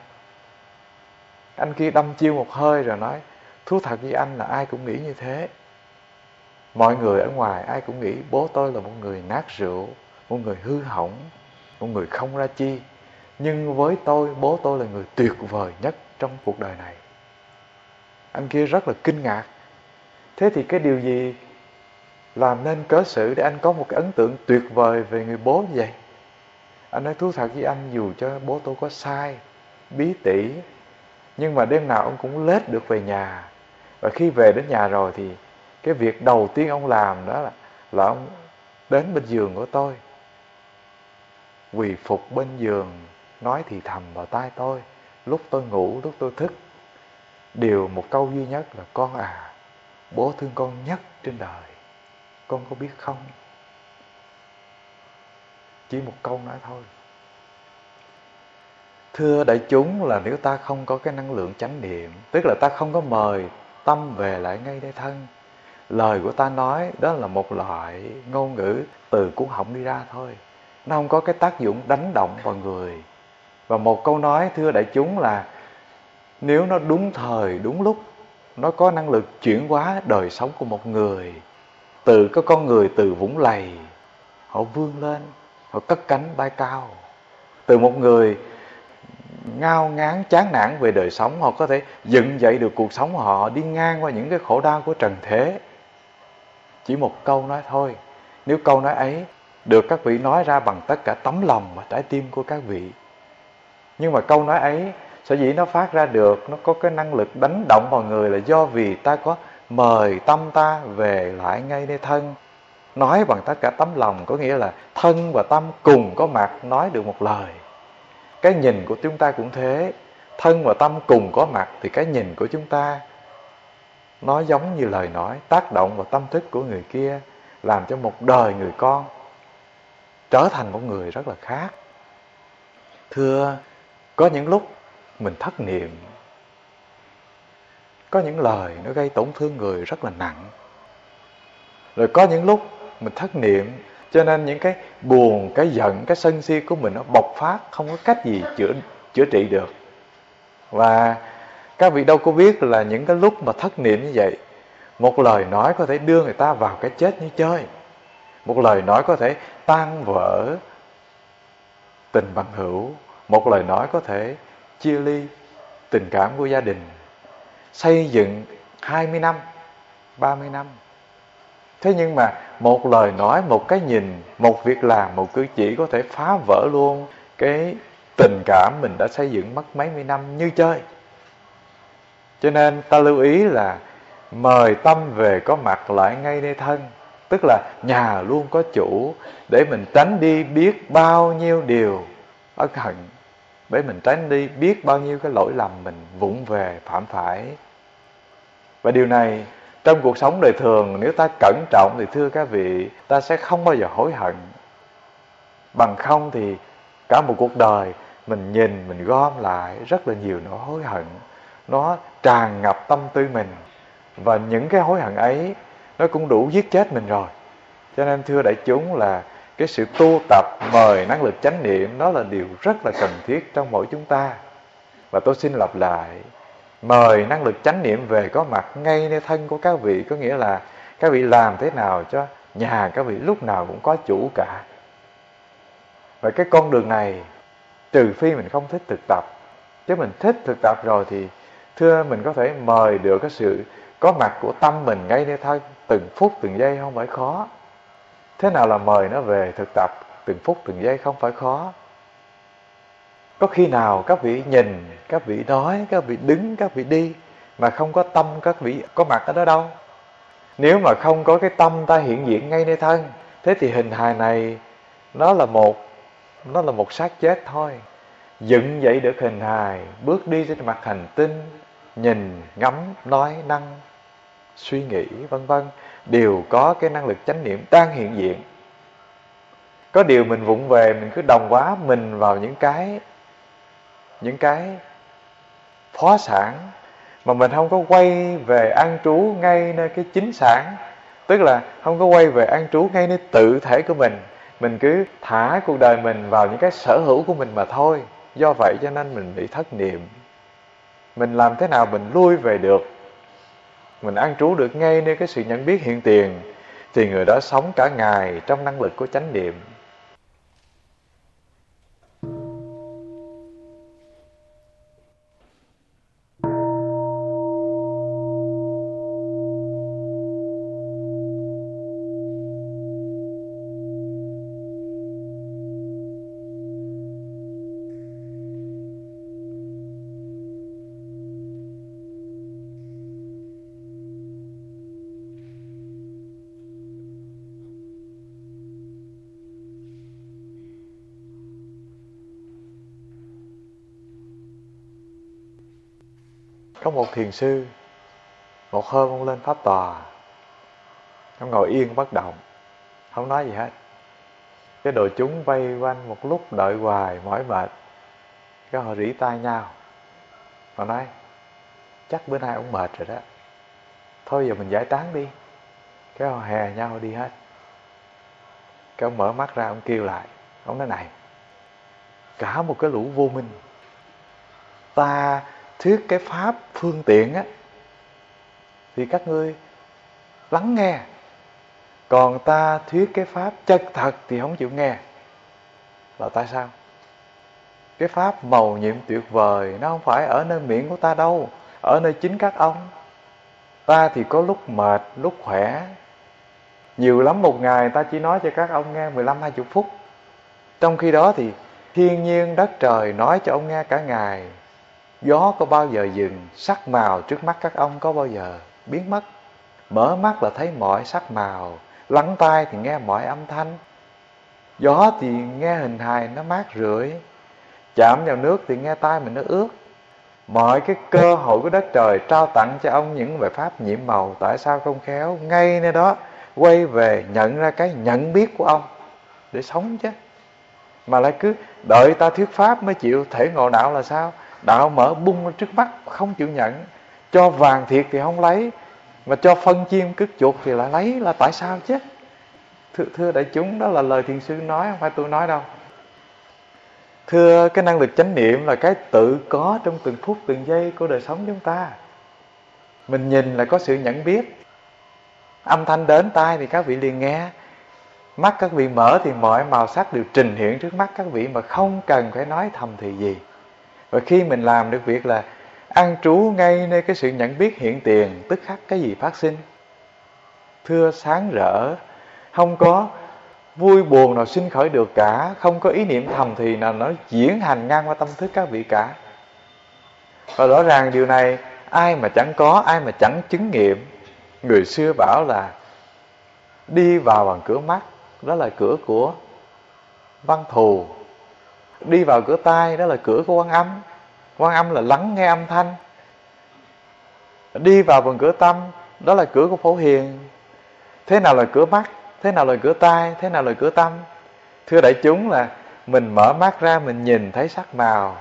Anh kia đâm chiêu một hơi rồi nói: thú thật với anh là ai cũng nghĩ như thế. Mọi người ở ngoài ai cũng nghĩ bố tôi là một người nát rượu, một người hư hỏng, một người không ra chi. Nhưng với tôi, bố tôi là người tuyệt vời nhất trong cuộc đời này. Anh kia rất là kinh ngạc. Thế thì cái điều gì làm nên cớ sự để anh có một cái ấn tượng tuyệt vời về người bố như vậy? Anh nói: thú thật với anh, dù cho bố tôi có sai, bí tỉ, nhưng mà đêm nào ông cũng lết được về nhà. Và khi về đến nhà rồi thì cái việc đầu tiên ông làm đó là, là ông đến bên giường của tôi, quỳ phục bên giường, nói thì thầm vào tai tôi lúc tôi ngủ, lúc tôi thức. Điều một câu duy nhất là: con à, bố thương con nhất trên đời, con có biết không? Chỉ một câu nói thôi. Thưa đại chúng, là nếu ta không có cái năng lượng chánh niệm, tức là ta không có mời tâm về lại ngay đây thân, lời của ta nói đó là một loại ngôn ngữ từ cuống họng đi ra thôi. Nó không có cái tác dụng đánh động vào người. Và một câu nói, thưa đại chúng, là nếu nó đúng thời, đúng lúc, nó có năng lực chuyển hóa đời sống của một người. Từ cái con người từ vũng lầy, họ vươn lên, họ cất cánh bay cao. Từ một người ngao ngán chán nản về đời sống, họ có thể dựng dậy được cuộc sống họ, đi ngang qua những cái khổ đau của trần thế. Chỉ một câu nói thôi. Nếu câu nói ấy được các vị nói ra bằng tất cả tấm lòng và trái tim của các vị, nhưng mà câu nói ấy sở dĩ nó phát ra được, nó có cái năng lực đánh động vào người, là do vì ta có mời tâm ta về lại ngay nơi thân. Nói bằng tất cả tấm lòng có nghĩa là thân và tâm cùng có mặt nói được một lời. Cái nhìn của chúng ta cũng thế. Thân và tâm cùng có mặt thì cái nhìn của chúng ta nó giống như lời nói, tác động vào tâm thức của người kia, làm cho một đời người con trở thành một người rất là khác. Thưa, có những lúc mình thất niệm, có những lời nó gây tổn thương người rất là nặng. Rồi có những lúc mình thất niệm, cho nên những cái buồn, cái giận, cái sân si của mình nó bộc phát, không có cách gì chữa, chữa trị được. Và các vị đâu có biết là những cái lúc mà thất niệm như vậy, một lời nói có thể đưa người ta vào cái chết như chơi. Một lời nói có thể tan vỡ tình bằng hữu. Một lời nói có thể chia ly tình cảm của gia đình, xây dựng hai mươi năm, ba mươi năm. Thế nhưng mà một lời nói, một cái nhìn, một việc làm, một cử chỉ có thể phá vỡ luôn cái tình cảm mình đã xây dựng mất mấy mươi năm như chơi. Cho nên ta lưu ý là mời tâm về có mặt lại ngay nơi thân. Tức là nhà luôn có chủ, để mình tránh đi biết bao nhiêu điều ân hận, để mình tránh đi biết bao nhiêu cái lỗi lầm mình vụng về phạm phải. Và điều này trong cuộc sống đời thường, nếu ta cẩn trọng thì thưa các vị, ta sẽ không bao giờ hối hận. Bằng không thì cả một cuộc đời mình nhìn, mình gom lại rất là nhiều nỗi hối hận, nó tràn ngập tâm tư mình. Và những cái hối hận ấy nó cũng đủ giết chết mình rồi. Cho nên thưa đại chúng là cái sự tu tập mời năng lực chánh niệm, đó là điều rất là cần thiết trong mỗi chúng ta. Và tôi xin lặp lại, mời năng lực chánh niệm về có mặt ngay nơi thân của các vị, có nghĩa là các vị làm thế nào cho nhà các vị lúc nào cũng có chủ cả. Và cái con đường này, trừ phi mình không thích thực tập, chứ mình thích thực tập rồi thì thưa mình có thể mời được cái sự có mặt của tâm mình ngay nơi thân, từng phút từng giây không phải khó. Thế nào là mời nó về thực tập từng phút từng giây không phải khó. Có khi nào các vị nhìn, các vị nói, các vị đứng, các vị đi mà không có tâm các vị có mặt ở đó đâu. Nếu mà không có cái tâm ta hiện diện ngay nơi thân, thế thì hình hài này nó là một nó là một xác chết thôi. Dựng dậy được hình hài, bước đi trên mặt hành tinh, nhìn, ngắm, nói, năng, suy nghĩ vân vân, đều có cái năng lực chánh niệm đang hiện diện. Có điều mình vụng về, mình cứ đồng hóa mình vào những cái những cái phó sản, mà mình không có quay về an trú ngay nơi cái chính sản. Tức là không có quay về an trú ngay nơi tự thể của mình. Mình cứ thả cuộc đời mình vào những cái sở hữu của mình mà thôi. Do vậy cho nên mình bị thất niệm. Mình làm thế nào mình lui về được, mình an trú được ngay nơi cái sự nhận biết hiện tiền, thì người đó sống cả ngày trong năng lực của chánh niệm. Có một thiền sư, một hôm ông lên pháp tòa, ông ngồi yên bất động, không nói gì hết. Cái đội chúng vây quanh một lúc đợi hoài mỏi mệt, cái họ rỉ tai nhau, họ nói chắc bữa nay ông mệt rồi đó, thôi giờ mình giải tán đi. Cái họ hè nhau đi hết. Cái ông mở mắt ra, ông kêu lại, ông nói này, cả một cái lũ vô minh, ta thuyết cái pháp phương tiện á thì các ngươi lắng nghe, còn ta thuyết cái pháp chân thật thì không chịu nghe. Là tại sao? Cái pháp mầu nhiệm tuyệt vời nó không phải ở nơi miệng của ta đâu, ở nơi chính các ông. Ta thì có lúc mệt, lúc khỏe, nhiều lắm một ngày ta chỉ nói cho các ông nghe mười lăm hai mươi phút. Trong khi đó thì thiên nhiên đất trời nói cho ông nghe cả ngày. Gió có bao giờ dừng, sắc màu trước mắt các ông có bao giờ biến mất. Mở mắt là thấy mọi sắc màu, lắng tai thì nghe mọi âm thanh. Gió thì nghe hình hài nó mát rượi, chạm vào nước thì nghe tai mình nó ướt. Mọi cái cơ hội của đất trời trao tặng cho ông những bài pháp nhiệm màu. Tại sao không khéo ngay nơi đó quay về nhận ra cái nhận biết của ông để sống chứ, mà lại cứ đợi ta thuyết pháp mới chịu thể ngộ đạo là sao? Đạo mở bung trước mắt không chịu nhận, cho vàng thiệt thì không lấy, mà cho phân chim cứt chuột thì lại lấy, là tại sao chứ? Thưa, thưa đại chúng, đó là lời thiền sư nói, không phải tôi nói đâu. Thưa, cái năng lực chánh niệm là cái tự có trong từng phút từng giây của đời sống chúng ta. Mình nhìn là có sự nhận biết. Âm thanh đến tai thì các vị liền nghe. Mắt các vị mở thì mọi màu sắc đều trình hiện trước mắt các vị mà không cần phải nói thầm thì gì. Và khi mình làm được việc là an trú ngay nơi cái sự nhận biết hiện tiền, tức khắc cái gì phát sinh, thưa, sáng rỡ, không có vui buồn nào sinh khởi được cả, không có ý niệm thầm thì nào nó diễn hành ngang qua tâm thức các vị cả. Và rõ ràng điều này ai mà chẳng có, ai mà chẳng chứng nghiệm. Người xưa bảo là đi vào bằng cửa mắt, đó là cửa của Văn Thù. Đi vào cửa tai, đó là cửa của Quan Âm. Quan Âm là lắng nghe âm thanh. Đi vào bằng cửa tâm, đó là cửa của Phổ Hiền. Thế nào là cửa mắt, thế nào là cửa tai, thế nào là cửa tâm? Thưa đại chúng, là mình mở mắt ra mình nhìn thấy sắc màu.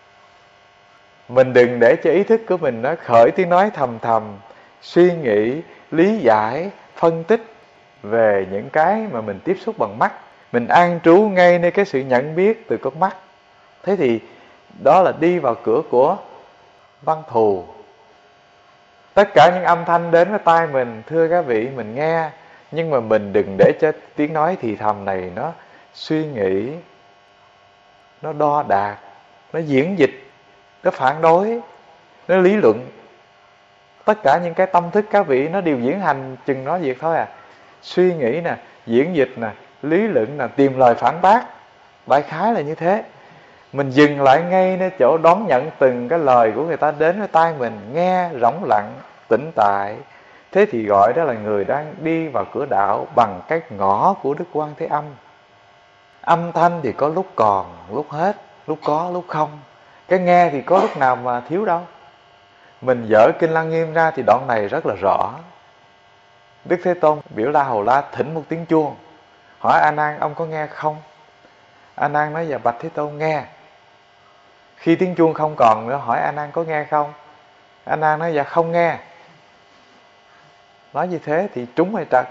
Mình đừng để cho ý thức của mình nó khởi tiếng nói thầm thầm, suy nghĩ, lý giải, phân tích về những cái mà mình tiếp xúc bằng mắt. Mình an trú ngay nơi cái sự nhận biết từ con mắt. Thế thì đó là đi vào cửa của Văn Thù. Tất cả những âm thanh đến với tai mình, thưa các vị, mình nghe. Nhưng mà mình đừng để cho tiếng nói thì thầm này nó suy nghĩ, nó đo đạc, nó diễn dịch, nó phản đối, nó lý luận. Tất cả những cái tâm thức các vị nó đều diễn hành chừng nói việc thôi à. Suy nghĩ nè, diễn dịch nè, lý luận nè, tìm lời phản bác. Đại khái là như thế. Mình dừng lại ngay nơi chỗ đón nhận từng cái lời của người ta đến với tai mình, nghe rỗng lặng, tĩnh tại. Thế thì gọi đó là người đang đi vào cửa đạo bằng cái ngõ của Đức Quan Thế Âm. Âm thanh thì có lúc còn, lúc hết, lúc có, lúc không. Cái nghe thì có lúc nào mà thiếu đâu. Mình dở Kinh Lăng Nghiêm ra thì đoạn này rất là rõ. Đức Thế Tôn biểu La Hầu La thỉnh một tiếng chuông, hỏi A Nan ông có nghe không? A Nan nói dạ bạch Thế Tôn nghe. Khi tiếng chuông không còn nữa, hỏi A Nan có nghe không? A Nan nói dạ không nghe. Nói như thế thì trúng hay trật?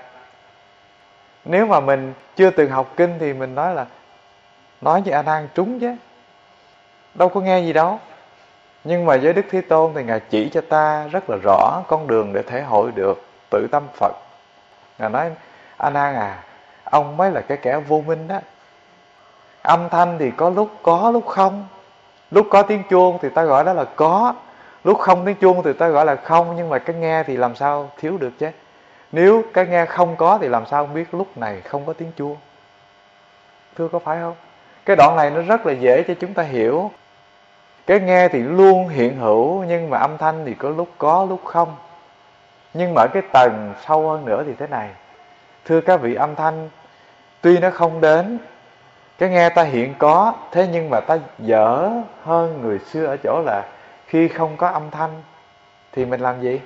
Nếu mà mình chưa từng học kinh thì mình nói là nói với A Nan trúng chứ, đâu có nghe gì đâu. Nhưng mà với Đức Thế Tôn thì Ngài chỉ cho ta rất là rõ con đường để thể hội được tự tâm Phật. Ngài nói A Nan à, ông mới là cái kẻ vô minh đó. Âm thanh thì có lúc có lúc không. Lúc có tiếng chuông thì ta gọi đó là có, lúc không tiếng chuông thì ta gọi là không. Nhưng mà cái nghe thì làm sao thiếu được chứ? Nếu cái nghe không có thì làm sao không biết lúc này không có tiếng chuông? Thưa có phải không? Cái đoạn này nó rất là dễ cho chúng ta hiểu. Cái nghe thì luôn hiện hữu, nhưng mà âm thanh thì có lúc có lúc không. Nhưng mà ở cái tầng sâu hơn nữa thì thế này. Thưa các vị, âm thanh tuy nó không đến, cái nghe ta hiện có, thế nhưng mà ta dở hơn người xưa ở chỗ là khi không có âm thanh thì mình làm gì?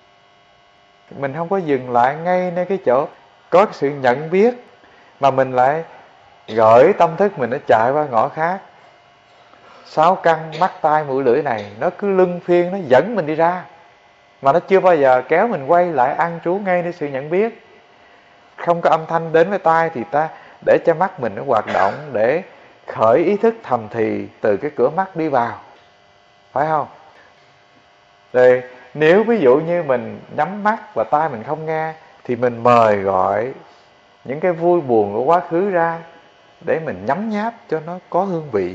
Mình không có dừng lại ngay nơi cái chỗ có cái sự nhận biết, mà mình lại gửi tâm thức mình nó chạy qua ngõ khác. Sáu căn mắt tai mũi lưỡi này nó cứ luân phiên, nó dẫn mình đi ra, mà nó chưa bao giờ kéo mình quay lại an trú ngay nơi sự nhận biết. Không có âm thanh đến với tai thì ta để cho mắt mình nó hoạt động, để khởi ý thức thầm thì từ cái cửa mắt đi vào, phải không? Rồi nếu ví dụ như mình nhắm mắt và tai mình không nghe, thì mình mời gọi những cái vui buồn của quá khứ ra để mình nhấm nháp cho nó có hương vị.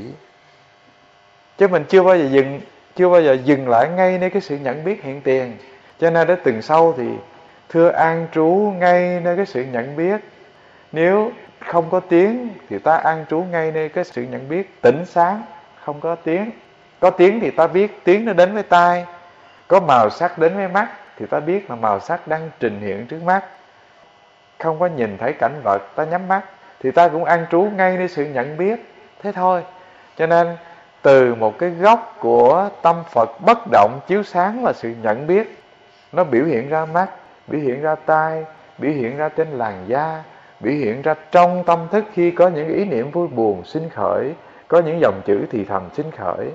Chứ mình chưa bao giờ dừng chưa bao giờ dừng lại ngay nơi cái sự nhận biết hiện tiền. Cho nên đến từng sâu thì thưa an trú ngay nơi cái sự nhận biết. Nếu không có tiếng thì ta an trú ngay nơi cái sự nhận biết tỉnh sáng. Không có tiếng. Có tiếng thì ta biết tiếng nó đến với tai. Có màu sắc đến với mắt thì ta biết là màu sắc đang trình hiện trước mắt. Không có nhìn thấy cảnh vật, ta nhắm mắt thì ta cũng an trú ngay nơi sự nhận biết. Thế thôi. Cho nên từ một cái góc của tâm Phật bất động chiếu sáng là sự nhận biết. Nó biểu hiện ra mắt, biểu hiện ra tai, biểu hiện ra trên làn da, biểu hiện ra trong tâm thức khi có những ý niệm vui buồn sinh khởi, có những dòng chữ thì thầm sinh khởi.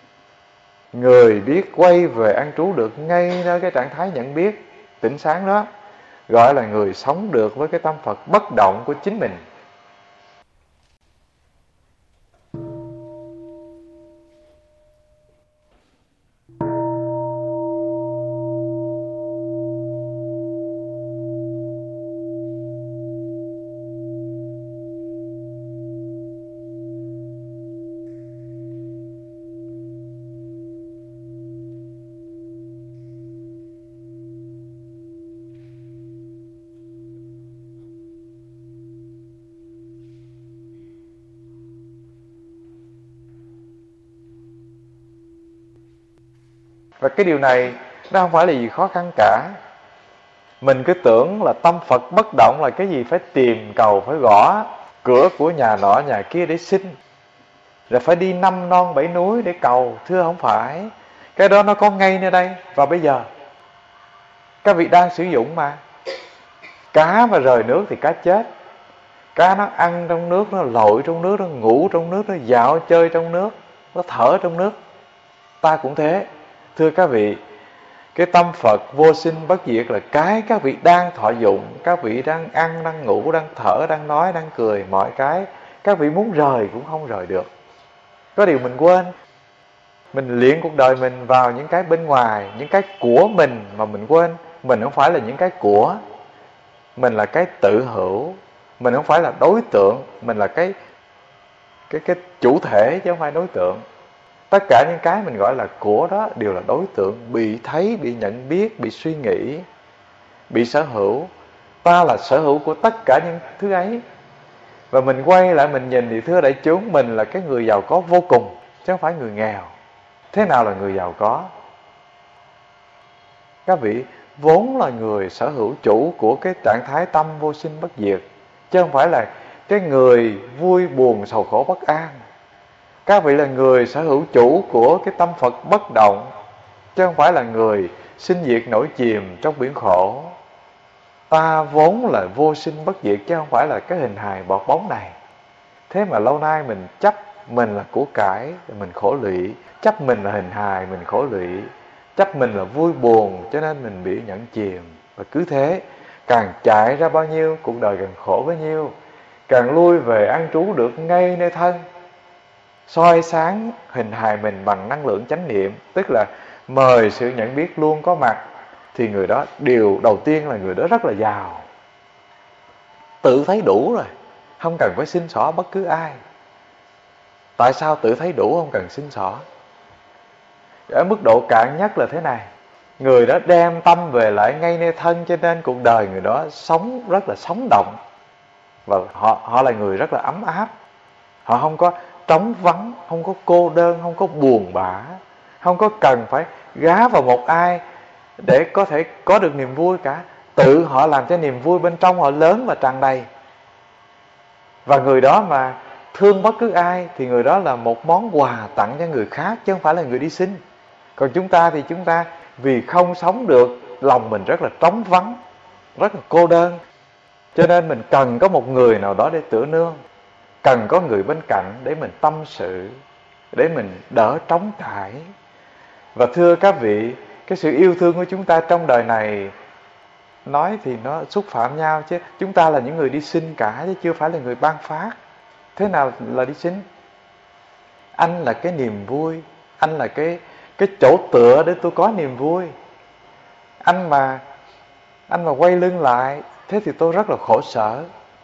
Người biết quay về an trú được ngay nơi cái trạng thái nhận biết tỉnh sáng đó, gọi là người sống được với cái tâm Phật bất động của chính mình. Và cái điều này nó không phải là gì khó khăn cả. Mình cứ tưởng là tâm Phật bất động là cái gì phải tìm cầu, phải gõ cửa của nhà nọ nhà kia để xin, rồi phải đi năm non bảy núi để cầu. Thưa không phải. Cái đó nó có ngay nơi đây và bây giờ. Các vị đang sử dụng mà. Cá mà rời nước thì cá chết. Cá nó ăn trong nước, nó lội trong nước, nó ngủ trong nước, nó dạo chơi trong nước, nó thở trong nước. Ta cũng thế. Thưa các vị, cái tâm Phật vô sinh bất diệt là cái các vị đang thọ dụng. Các vị đang ăn, đang ngủ, đang thở, đang nói, đang cười. Mọi cái các vị muốn rời cũng không rời được. Có điều mình quên. Mình luyện cuộc đời mình vào những cái bên ngoài, những cái của mình mà mình quên. Mình không phải là những cái của. Mình là cái tự hữu. Mình không phải là đối tượng. Mình là cái cái cái chủ thể chứ không phải đối tượng. Tất cả những cái mình gọi là của đó đều là đối tượng, bị thấy, bị nhận biết, bị suy nghĩ, bị sở hữu. Ta là sở hữu của tất cả những thứ ấy. Và mình quay lại mình nhìn thì thưa đại chúng, mình là cái người giàu có vô cùng, chứ không phải người nghèo. Thế nào là người giàu có? Các vị vốn là người sở hữu chủ của cái trạng thái tâm vô sinh bất diệt, chứ không phải là cái người vui buồn sầu khổ bất an. Các vị là người sở hữu chủ của cái tâm Phật bất động, chứ không phải là người sinh diệt nổi chìm trong biển khổ. Ta vốn là vô sinh bất diệt, chứ không phải là cái hình hài bọt bóng này. Thế mà lâu nay mình chấp mình là của cải, mình khổ lụy. Chấp mình là hình hài, mình khổ lụy. Chấp mình là vui buồn, cho nên mình bị nhẫn chìm. Và cứ thế, càng chạy ra bao nhiêu, cuộc đời càng khổ bấy nhiêu. Càng lui về ăn trú được ngay nơi thân. Soi sáng hình hài mình bằng năng lượng chánh niệm, tức là mời sự nhận biết luôn có mặt, thì người đó điều đầu tiên là người đó rất là giàu. Tự thấy đủ rồi, không cần phải xin xỏ bất cứ ai. Tại sao tự thấy đủ không cần xin xỏ? Ở mức độ cạn nhất là thế này. Người đó đem tâm về lại ngay nơi thân, cho nên cuộc đời người đó sống rất là sống động. Và họ, họ là người rất là ấm áp. Họ không có trống vắng, không có cô đơn, không có buồn bã, không có cần phải gá vào một ai để có thể có được niềm vui cả. Tự họ làm cho niềm vui bên trong họ lớn và tràn đầy. Và người đó mà thương bất cứ ai thì người đó là một món quà tặng cho người khác, chứ không phải là người đi xin. Còn chúng ta thì chúng ta vì không sống được, lòng mình rất là trống vắng, rất là cô đơn, cho nên mình cần có một người nào đó để tựa nương, cần có người bên cạnh để mình tâm sự, để mình đỡ trống trải. Và thưa các vị, cái sự yêu thương của chúng ta trong đời này, nói thì nó xúc phạm nhau, chứ chúng ta là những người đi xin cả, chứ chưa phải là người ban phát. Thế nào là đi xin? Anh là cái niềm vui, anh là cái cái chỗ tựa để tôi có niềm vui. Anh mà anh mà quay lưng lại, thế thì tôi rất là khổ sở.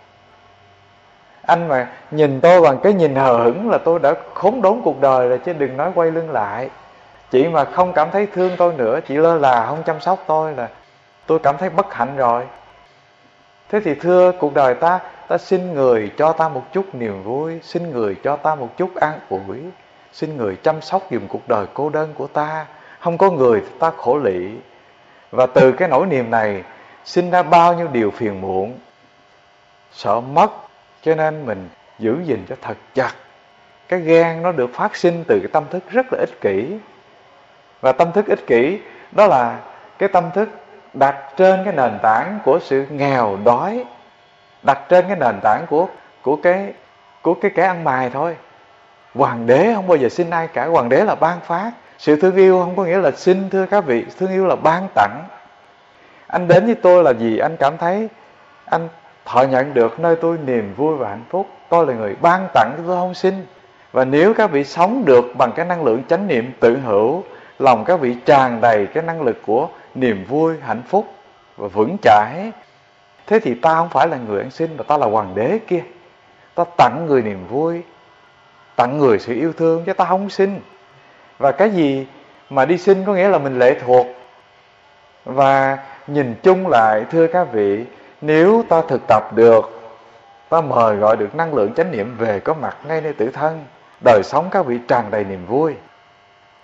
Anh mà nhìn tôi bằng cái nhìn hờ hững là tôi đã khốn đốn cuộc đời rồi, chứ đừng nói quay lưng lại. Chị mà không cảm thấy thương tôi nữa, chị lơ là không chăm sóc tôi là tôi cảm thấy bất hạnh rồi. Thế thì thưa, cuộc đời ta, ta xin người cho ta một chút niềm vui, xin người cho ta một chút an ủi, xin người chăm sóc giùm cuộc đời cô đơn của ta. Không có người ta khổ lụy. Và từ cái nỗi niềm này sinh ra bao nhiêu điều phiền muộn, sợ mất, cho nên mình giữ gìn cho thật chặt. Cái ghen nó được phát sinh từ cái tâm thức rất là ích kỷ. Và tâm thức ích kỷ đó là cái tâm thức đặt trên cái nền tảng của sự nghèo đói, đặt trên cái nền tảng của của cái của cái kẻ ăn mày thôi. Hoàng đế không bao giờ xin ai cả, hoàng đế là ban phát. Sự thương yêu không có nghĩa là xin, thưa các vị, thương yêu là ban tặng. Anh đến với tôi là gì? Anh cảm thấy anh thọ nhận được nơi tôi niềm vui và hạnh phúc. Tôi là người ban tặng, tôi không xin. Và nếu các vị sống được bằng cái năng lượng chánh niệm tự hữu, lòng các vị tràn đầy cái năng lực của niềm vui, hạnh phúc và vững chãi, thế thì ta không phải là người ăn xin, mà ta là hoàng đế kia. Ta tặng người niềm vui, tặng người sự yêu thương, chứ ta không xin. Và cái gì mà đi xin có nghĩa là mình lệ thuộc. Và nhìn chung lại, thưa các vị, nếu ta thực tập được, ta mời gọi được năng lượng chánh niệm về có mặt ngay nơi tự thân, đời sống các vị tràn đầy niềm vui.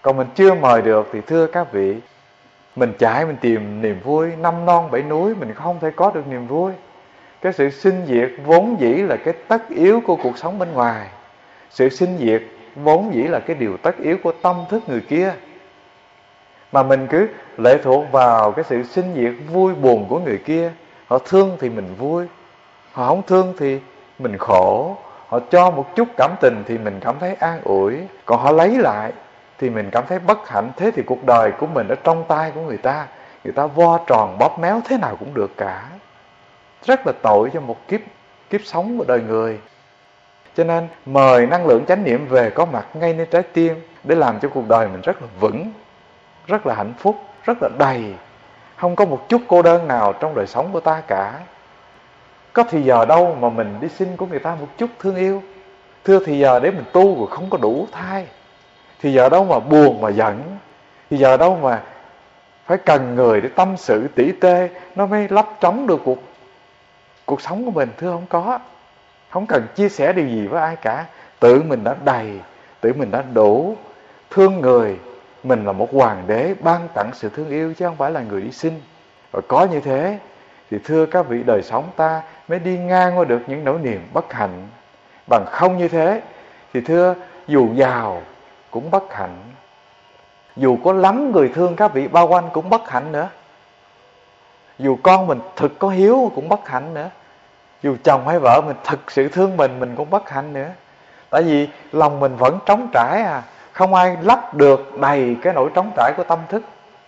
Còn mình chưa mời được thì thưa các vị, mình chạy mình tìm niềm vui năm non bảy núi, mình không thể có được niềm vui. Cái sự sinh diệt vốn dĩ là cái tất yếu của cuộc sống bên ngoài. Sự sinh diệt vốn dĩ là cái điều tất yếu của tâm thức người kia. Mà mình cứ lệ thuộc vào cái sự sinh diệt vui buồn của người kia. Họ thương thì mình vui, họ không thương thì mình khổ. Họ cho một chút cảm tình thì mình cảm thấy an ủi, còn họ lấy lại thì mình cảm thấy bất hạnh. Thế thì cuộc đời của mình ở trong tay của người ta, người ta vo tròn bóp méo thế nào cũng được cả. Rất là tội cho một kiếp kiếp sống của đời người. Cho nên mời năng lượng chánh niệm về có mặt ngay nơi trái tim, để làm cho cuộc đời mình rất là vững, rất là hạnh phúc, rất là đầy. Không có một chút cô đơn nào trong đời sống của ta cả. Có thì giờ đâu mà mình đi xin của người ta một chút thương yêu. Thưa thì giờ để mình tu rồi không có đủ thai. Thì giờ đâu mà buồn mà giận. Thì giờ đâu mà phải cần người để tâm sự tỉ tê, nó mới lấp trống được cuộc cuộc sống của mình. Thưa không có. Không cần chia sẻ điều gì với ai cả. Tự mình đã đầy, tự mình đã đủ. Thương người, mình là một hoàng đế ban tặng sự thương yêu, chứ không phải là người đi xin. Và có như thế thì thưa các vị, đời sống ta mới đi ngang qua được những nỗi niềm bất hạnh. Bằng không như thế thì thưa, dù giàu cũng bất hạnh, dù có lắm người thương các vị bao quanh cũng bất hạnh nữa, dù con mình thực có hiếu cũng bất hạnh nữa, dù chồng hay vợ mình thực sự thương mình, mình cũng bất hạnh nữa. Tại vì lòng mình vẫn trống trải à, không ai lấp được đầy cái nỗi trống trải của tâm thức.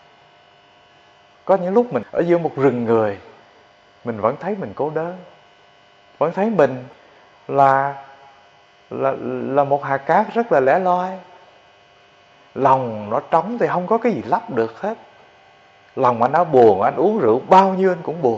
Có những lúc mình ở giữa một rừng người, mình vẫn thấy mình cô đơn, vẫn thấy mình là là là một hạt cát rất là lẻ loi. Lòng nó trống thì không có cái gì lấp được hết. Lòng anh đã buồn, anh uống rượu bao nhiêu anh cũng buồn,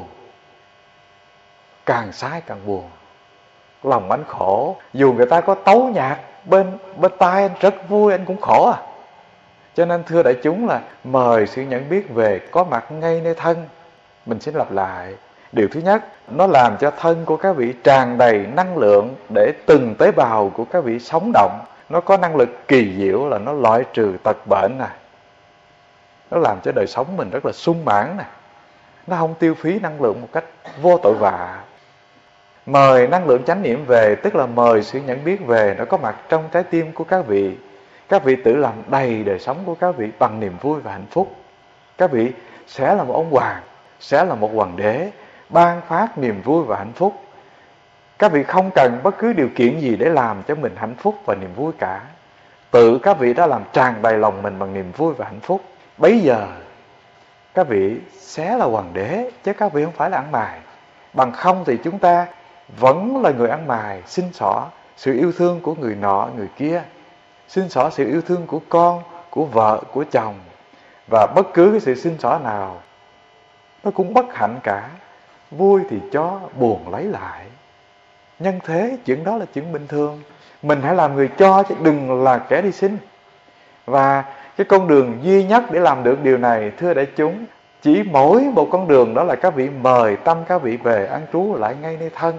càng sai càng buồn. Lòng anh khổ, dù người ta có tấu nhạc bên bên tai anh rất vui, anh cũng khổ à. Cho nên thưa đại chúng là mời sự nhận biết về có mặt ngay nơi thân. Mình xin lặp lại. Điều thứ nhất, nó làm cho thân của các vị tràn đầy năng lượng để từng tế bào của các vị sống động. Nó có năng lực kỳ diệu là nó loại trừ tật bệnh nè. Nó làm cho đời sống mình rất là sung mãn nè. Nó không tiêu phí năng lượng một cách vô tội vạ. Mời năng lượng chánh niệm về, tức là mời sự nhận biết về, nó có mặt trong trái tim của các vị. Các vị tự làm đầy đời sống của các vị bằng niềm vui và hạnh phúc. Các vị sẽ là một ông hoàng, sẽ là một hoàng đế, ban phát niềm vui và hạnh phúc. Các vị không cần bất cứ điều kiện gì để làm cho mình hạnh phúc và niềm vui cả. Tự các vị đã làm tràn đầy lòng mình bằng niềm vui và hạnh phúc. Bấy giờ các vị sẽ là hoàng đế, chứ các vị không phải là ăn mày. Bằng không thì chúng ta vẫn là người ăn mày, xin xỏ sự yêu thương của người nọ người kia, xin xỏ sự yêu thương của con, của vợ, của chồng. Và bất cứ cái sự xin xỏ nào nó cũng bất hạnh cả. Vui thì cho, buồn lấy lại. Nhân thế, chuyện đó là chuyện bình thường. Mình hãy làm người cho, chứ đừng là kẻ đi xin. Và cái con đường duy nhất để làm được điều này, thưa đại chúng, chỉ mỗi một con đường, đó là các vị mời tâm các vị về an trú lại ngay nơi thân.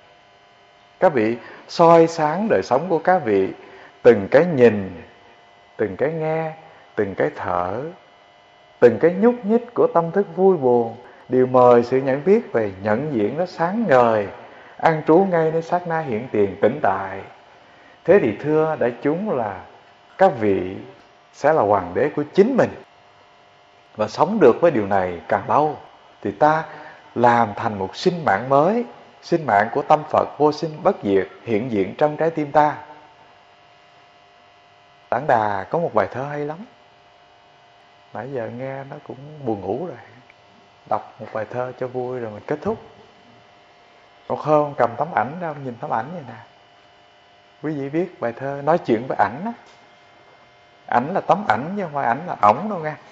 Các vị soi sáng đời sống của các vị, từng cái nhìn, từng cái nghe, từng cái thở, từng cái nhúc nhích của tâm thức vui buồn, đều mời sự nhận biết về nhận diện nó sáng ngời, an trú ngay nơi sát na hiện tiền tĩnh tại. Thế thì thưa đại chúng là các vị sẽ là hoàng đế của chính mình. Và sống được với điều này càng lâu thì ta làm thành một sinh mạng mới, sinh mạng của tâm Phật vô sinh bất diệt hiện diện trong trái tim ta. Tản Đà có một bài thơ hay lắm, nãy giờ nghe nó cũng buồn ngủ rồi. Đọc một bài thơ cho vui rồi mình kết thúc. Một hôm cầm tấm ảnh ra, nhìn tấm ảnh vậy nè. Quý vị biết bài thơ nói chuyện với ảnh á. Ảnh là tấm ảnh chứ không phải ảnh là ổng đâu nghe.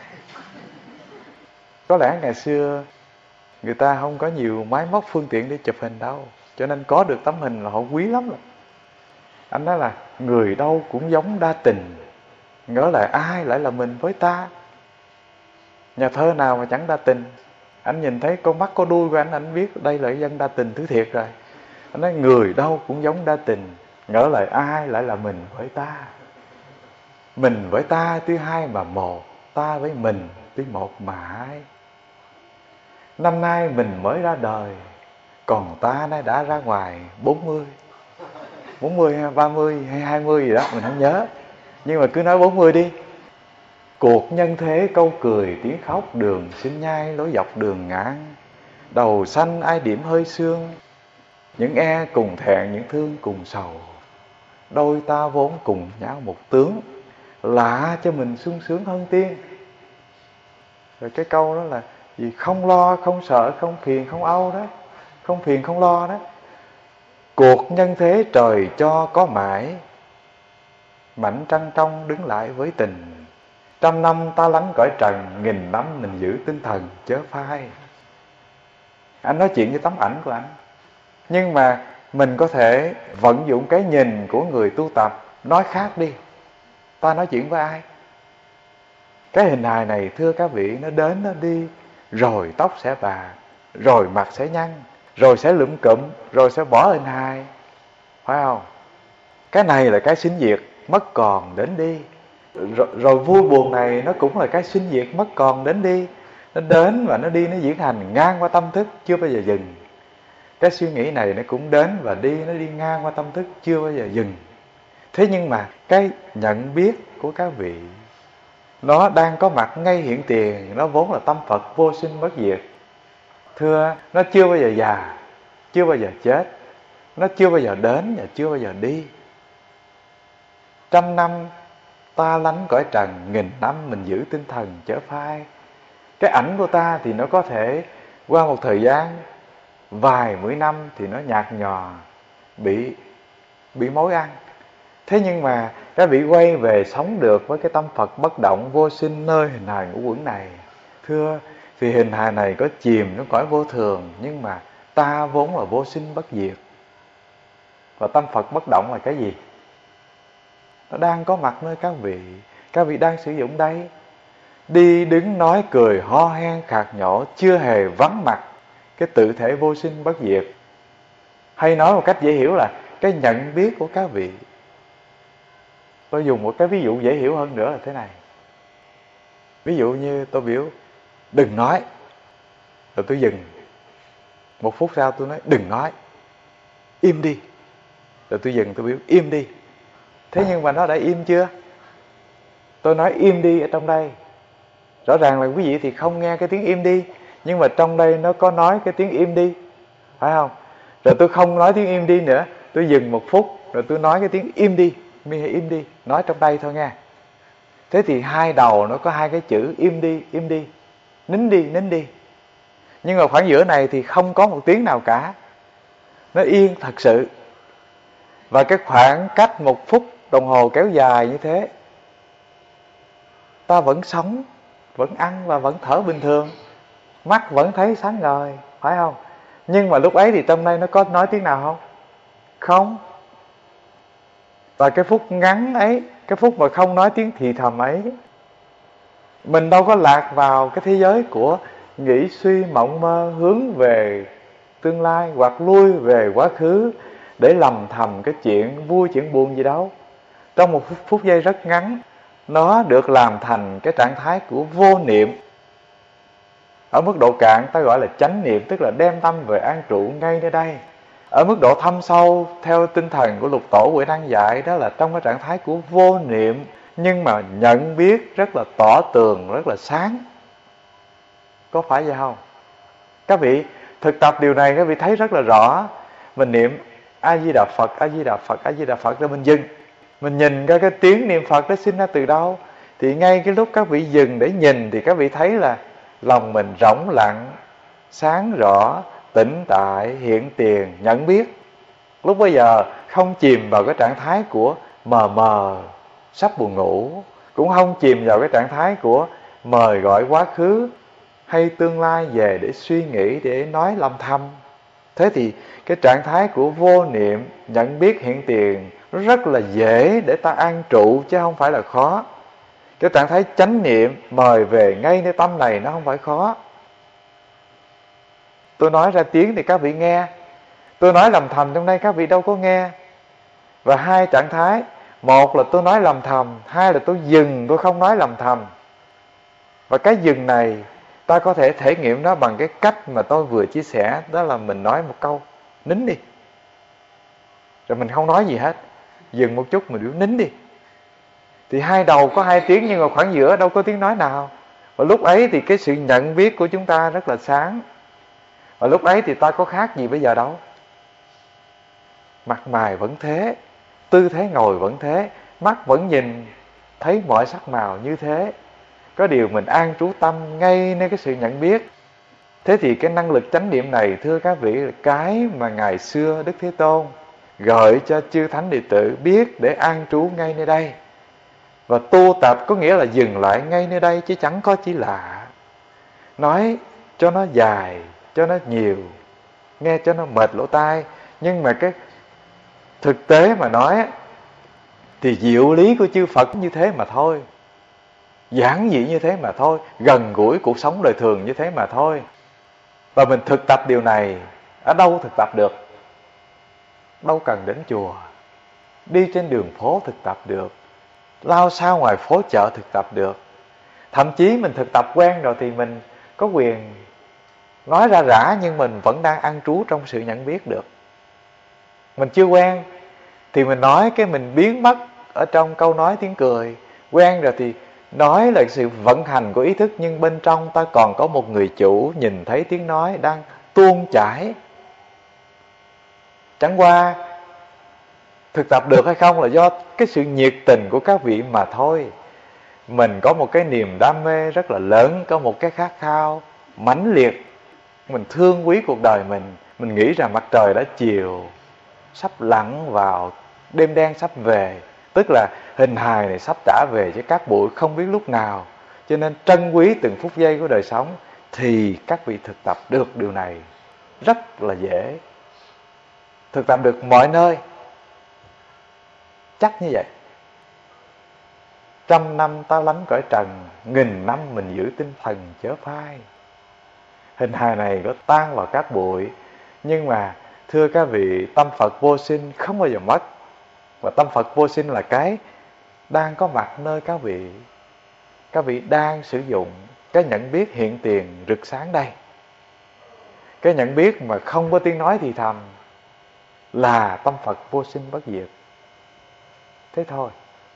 Có lẽ ngày xưa người ta không có nhiều máy móc phương tiện để chụp hình đâu, cho nên có được tấm hình là họ quý lắm rồi. Anh nói là người đâu cũng giống đa tình, ngỡ lại ai lại là mình với ta. Nhà thơ nào mà chẳng đa tình. Anh nhìn thấy con mắt có đuôi của anh, anh biết đây là dân đa tình thứ thiệt rồi. Anh nói người đâu cũng giống đa tình, ngỡ lại ai lại là mình với ta. Mình với ta tuy hai mà một, ta với mình tuy một mà hai. Năm nay mình mới ra đời, còn ta nay đã ra ngoài bốn mươi. Bốn mươi hay ba mươi hay hai mươi gì đó mình không nhớ, nhưng mà cứ nói bốn mươi đi. Cuộc nhân thế câu cười tiếng khóc, đường sinh nhai lối dọc đường ngang. Đầu xanh ai điểm hơi sương, những e cùng thẹn những thương cùng sầu. Đôi ta vốn cùng nhau một tướng, lạ cho mình sung sướng hơn tiên. Rồi cái câu đó là gì? Không lo, không sợ, không phiền, không âu đó. Không phiền, không lo đó. Cuộc nhân thế trời cho có mãi, mảnh trăng trong đứng lại với tình. Trăm năm ta lánh cõi trần, nghìn năm mình giữ tinh thần chớ phai. Anh nói chuyện với tấm ảnh của anh, nhưng mà mình có thể vận dụng cái nhìn của người tu tập nói khác đi. Ta nói chuyện với ai? Cái hình hài này thưa các vị, nó đến nó đi, rồi tóc sẽ bạc, rồi mặt sẽ nhăn, rồi sẽ lụm cụm, rồi sẽ bỏ hình hài, phải không? Cái này là cái sinh diệt, mất còn đến đi. Rồi, rồi vui buồn này nó cũng là cái sinh diệt, mất còn đến đi. Nó đến và nó đi, nó diễn hành ngang qua tâm thức, chưa bao giờ dừng. Cái suy nghĩ này nó cũng đến và đi, nó đi ngang qua tâm thức, chưa bao giờ dừng. Thế nhưng mà cái nhận biết của các vị, nó đang có mặt ngay hiện tiền. Nó vốn là tâm Phật vô sinh bất diệt. Thưa, nó chưa bao giờ già, chưa bao giờ chết, nó chưa bao giờ đến và chưa bao giờ đi. Trăm năm ta lánh cõi trần, nghìn năm mình giữ tinh thần chớ phai. Cái ảnh của ta thì nó có thể qua một thời gian vài mươi năm thì nó nhạt nhòa, bị bị mối ăn. Thế nhưng mà các vị quay về sống được với cái tâm Phật bất động vô sinh nơi hình hài ngũ uẩn này. Thưa, vì hình hài này có chìm nó cõi vô thường, nhưng mà ta vốn là vô sinh bất diệt. Và tâm Phật bất động là cái gì? Nó đang có mặt nơi các vị. Các vị đang sử dụng đây. Đi đứng nói cười ho hen khạc nhổ, chưa hề vắng mặt cái tự thể vô sinh bất diệt. Hay nói một cách dễ hiểu là cái nhận biết của các vị. Tôi dùng một cái ví dụ dễ hiểu hơn nữa là thế này. Ví dụ như tôi biểu đừng nói, rồi tôi dừng. Một phút sau tôi nói đừng nói, im đi. Rồi tôi dừng, tôi biểu im đi. Thế nhưng mà nó đã im chưa? Tôi nói im đi ở trong đây, rõ ràng là quý vị thì không nghe cái tiếng im đi, nhưng mà trong đây nó có nói cái tiếng im đi, phải không? Rồi tôi không nói tiếng im đi nữa, tôi dừng một phút, rồi tôi nói cái tiếng im đi, mi hãy im đi, nói trong đây thôi nha. Thế thì hai đầu nó có hai cái chữ im đi, im đi, nín đi, nín đi. Nhưng mà khoảng giữa này thì không có một tiếng nào cả, nó yên thật sự. Và cái khoảng cách một phút đồng hồ kéo dài như thế, ta vẫn sống, vẫn ăn và vẫn thở bình thường, mắt vẫn thấy sáng ngời, phải không? Nhưng mà lúc ấy thì trong đây nó có nói tiếng nào không? Không. Và cái phút ngắn ấy, cái phút mà không nói tiếng thì thầm ấy, mình đâu có lạc vào cái thế giới của nghĩ suy mộng mơ hướng về tương lai hoặc lui về quá khứ để lầm thầm cái chuyện vui chuyện buồn gì đâu. Trong một phút, phút giây rất ngắn, nó được làm thành cái trạng thái của vô niệm. Ở mức độ cạn ta gọi là chánh niệm, tức là đem tâm về an trụ ngay nơi đây. Ở mức độ thâm sâu, theo tinh thần của Lục Tổ Huệ Năng dạy, đó là trong cái trạng thái của vô niệm, nhưng mà nhận biết rất là tỏ tường, rất là sáng. Có phải vậy không? Các vị thực tập điều này, các vị thấy rất là rõ. Mình niệm A-di-đà Phật, A-di-đà Phật, A-di-đà Phật, rồi mình dừng. Mình nhìn ra cái tiếng niệm Phật đó sinh ra từ đâu. Thì ngay cái lúc các vị dừng để nhìn, thì các vị thấy là lòng mình rỗng lặng, sáng rõ, tĩnh tại, hiện tiền, nhận biết. Lúc bây giờ không chìm vào cái trạng thái của mờ mờ, sắp buồn ngủ, cũng không chìm vào cái trạng thái của mời gọi quá khứ hay tương lai về để suy nghĩ, để nói lâm thâm. Thế thì cái trạng thái của vô niệm, nhận biết hiện tiền, nó rất là dễ để ta an trụ, chứ không phải là khó. Cái trạng thái chánh niệm mời về ngay nơi tâm này, nó không phải khó. Tôi nói ra tiếng thì các vị nghe, tôi nói lầm thầm trong đây các vị đâu có nghe. Và hai trạng thái Một là tôi nói lầm thầm, hai là tôi dừng, tôi không nói lầm thầm. Và cái dừng này ta có thể thể nghiệm nó bằng cái cách mà tôi vừa chia sẻ. Đó là mình nói một câu nín đi, rồi mình không nói gì hết, dừng một chút, mình biểu nín đi. Thì hai đầu có hai tiếng, nhưng mà khoảng giữa đâu có tiếng nói nào. Và lúc ấy thì cái sự nhận biết của chúng ta rất là sáng. Và lúc ấy thì ta có khác gì bây giờ đâu. Mặt mày vẫn thế, tư thế ngồi vẫn thế, mắt vẫn nhìn thấy mọi sắc màu như thế. Có điều mình an trú tâm ngay nơi cái sự nhận biết. Thế thì cái năng lực chánh niệm này, thưa các vị, là cái mà ngày xưa Đức Thế Tôn gợi cho chư thánh đệ tử biết để an trú ngay nơi đây. Và tu tập có nghĩa là dừng lại ngay nơi đây, chứ chẳng có chỉ lạ. Nói cho nó dài, cho nó nhiều, nghe cho nó mệt lỗ tai. Nhưng mà cái thực tế mà nói thì diệu lý của chư Phật như thế mà thôi, giản dị như thế mà thôi, gần gũi cuộc sống đời thường như thế mà thôi. Và mình thực tập điều này ở đâu thực tập được? Đâu cần đến chùa. Đi trên đường phố thực tập được, lao sao ngoài phố chợ thực tập được. Thậm chí mình thực tập quen rồi thì mình có quyền nói ra rã, nhưng mình vẫn đang ăn trú trong sự nhận biết được. Mình chưa quen thì mình nói cái mình biến mất ở trong câu nói tiếng cười. Quen rồi thì nói là sự vận hành của ý thức, nhưng bên trong ta còn có một người chủ nhìn thấy tiếng nói đang tuôn chảy. Chẳng qua thực tập được hay không là do cái sự nhiệt tình của các vị mà thôi. Mình có một cái niềm đam mê rất là lớn, có một cái khát khao mãnh liệt. Mình thương quý cuộc đời mình. Mình nghĩ rằng mặt trời đã chiều, sắp lặn vào, đêm đen sắp về. Tức là hình hài này sắp trả về với các bụi không biết lúc nào. Cho nên trân quý từng phút giây của đời sống. Thì các vị thực tập được điều này rất là dễ. Thực tập được mọi nơi. Chắc như vậy. Trăm năm ta lánh cõi trần, nghìn năm mình giữ tinh thần chớ phai. Hình hài này có tan vào các bụi, nhưng mà thưa các vị, tâm Phật vô sinh không bao giờ mất. Và tâm Phật vô sinh là cái đang có mặt nơi các vị. Các vị đang sử dụng cái nhận biết hiện tiền rực sáng đây. Cái nhận biết mà không có tiếng nói thì thầm là tâm Phật vô sinh bất diệt. Thế thôi.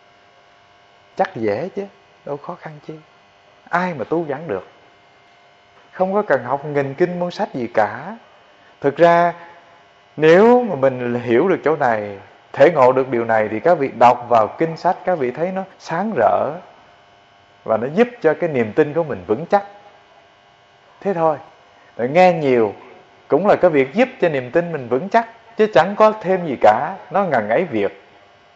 Chắc dễ chứ, đâu khó khăn chi. Ai mà tu giảng được. Không có cần học nghìn kinh môn sách gì cả. Thực ra nếu mà mình hiểu được chỗ này, thể ngộ được điều này, thì các vị đọc vào kinh sách, các vị thấy nó sáng rỡ và nó giúp cho cái niềm tin của mình vững chắc. Thế thôi. Rồi nghe nhiều cũng là cái việc giúp cho niềm tin mình vững chắc, chứ chẳng có thêm gì cả. Nó ngần ấy việc.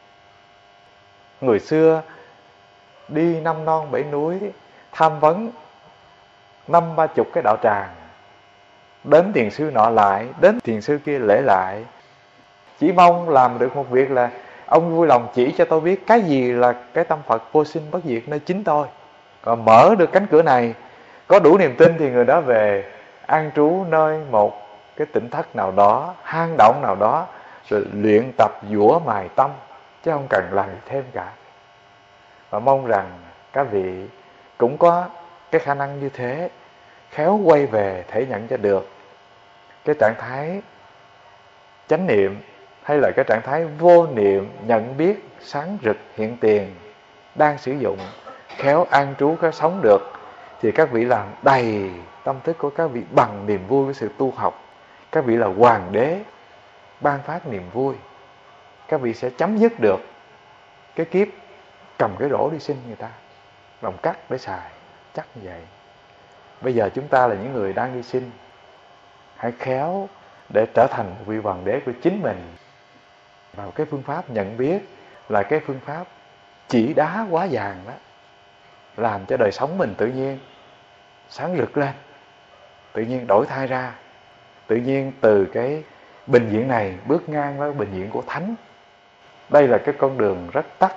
Người xưa đi năm non bảy núi tham vấn năm ba chục cái đạo tràng, đến thiền sư nọ lại, đến thiền sư kia lễ lại, chỉ mong làm được một việc là ông vui lòng chỉ cho tôi biết cái gì là cái tâm Phật vô sinh bất diệt nơi chính tôi. Còn mở được cánh cửa này, có đủ niềm tin thì người đó về an trú nơi một cái tỉnh thất nào đó, hang động nào đó, rồi luyện tập dũa mài tâm, chứ không cần làm gì thêm cả. Và mong rằng các vị cũng có cái khả năng như thế, khéo quay về thể nhận cho được cái trạng thái chánh niệm, hay là cái trạng thái vô niệm nhận biết sáng rực hiện tiền đang sử dụng, khéo an trú cái sống được, thì các vị làm đầy tâm thức của các vị bằng niềm vui với sự tu học. Các vị là hoàng đế ban phát niềm vui. Các vị sẽ chấm dứt được cái kiếp cầm cái rổ đi xin người ta, đồng cắt để xài. Chắc như vậy. Bây giờ chúng ta là những người đang đi xin, hãy khéo để trở thành một vị hoàng đế của chính mình. Và cái phương pháp nhận biết là cái phương pháp chỉ đá hóa vàng đó, làm cho đời sống mình tự nhiên sáng rực lên, tự nhiên đổi thay ra, tự nhiên từ cái bình diện này bước ngang với bình diện của thánh. Đây là cái con đường rất tắt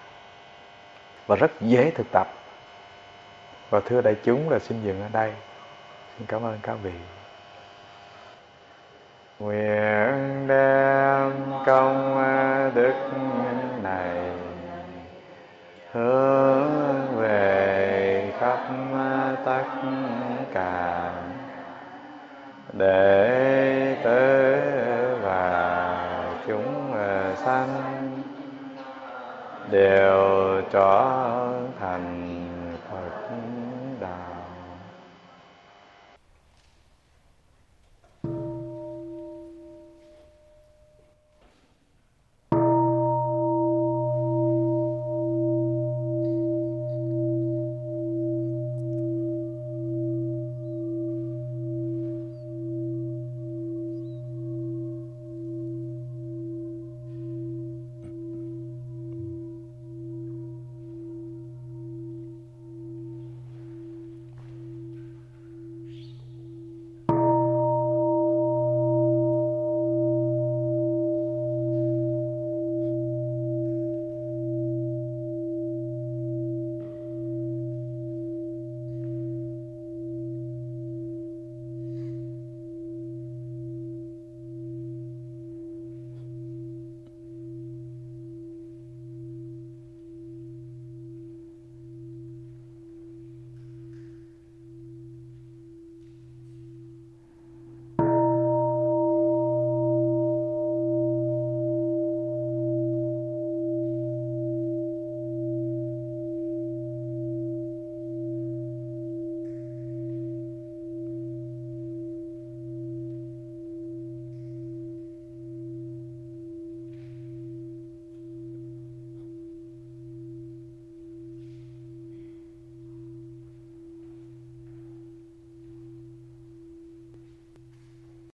và rất dễ thực tập. Và thưa đại chúng là xin dừng ở đây. Xin cảm ơn các vị. Nguyện đem công đức này này hướng về khắp tất cả đệ tử và chúng sanh đều trở thành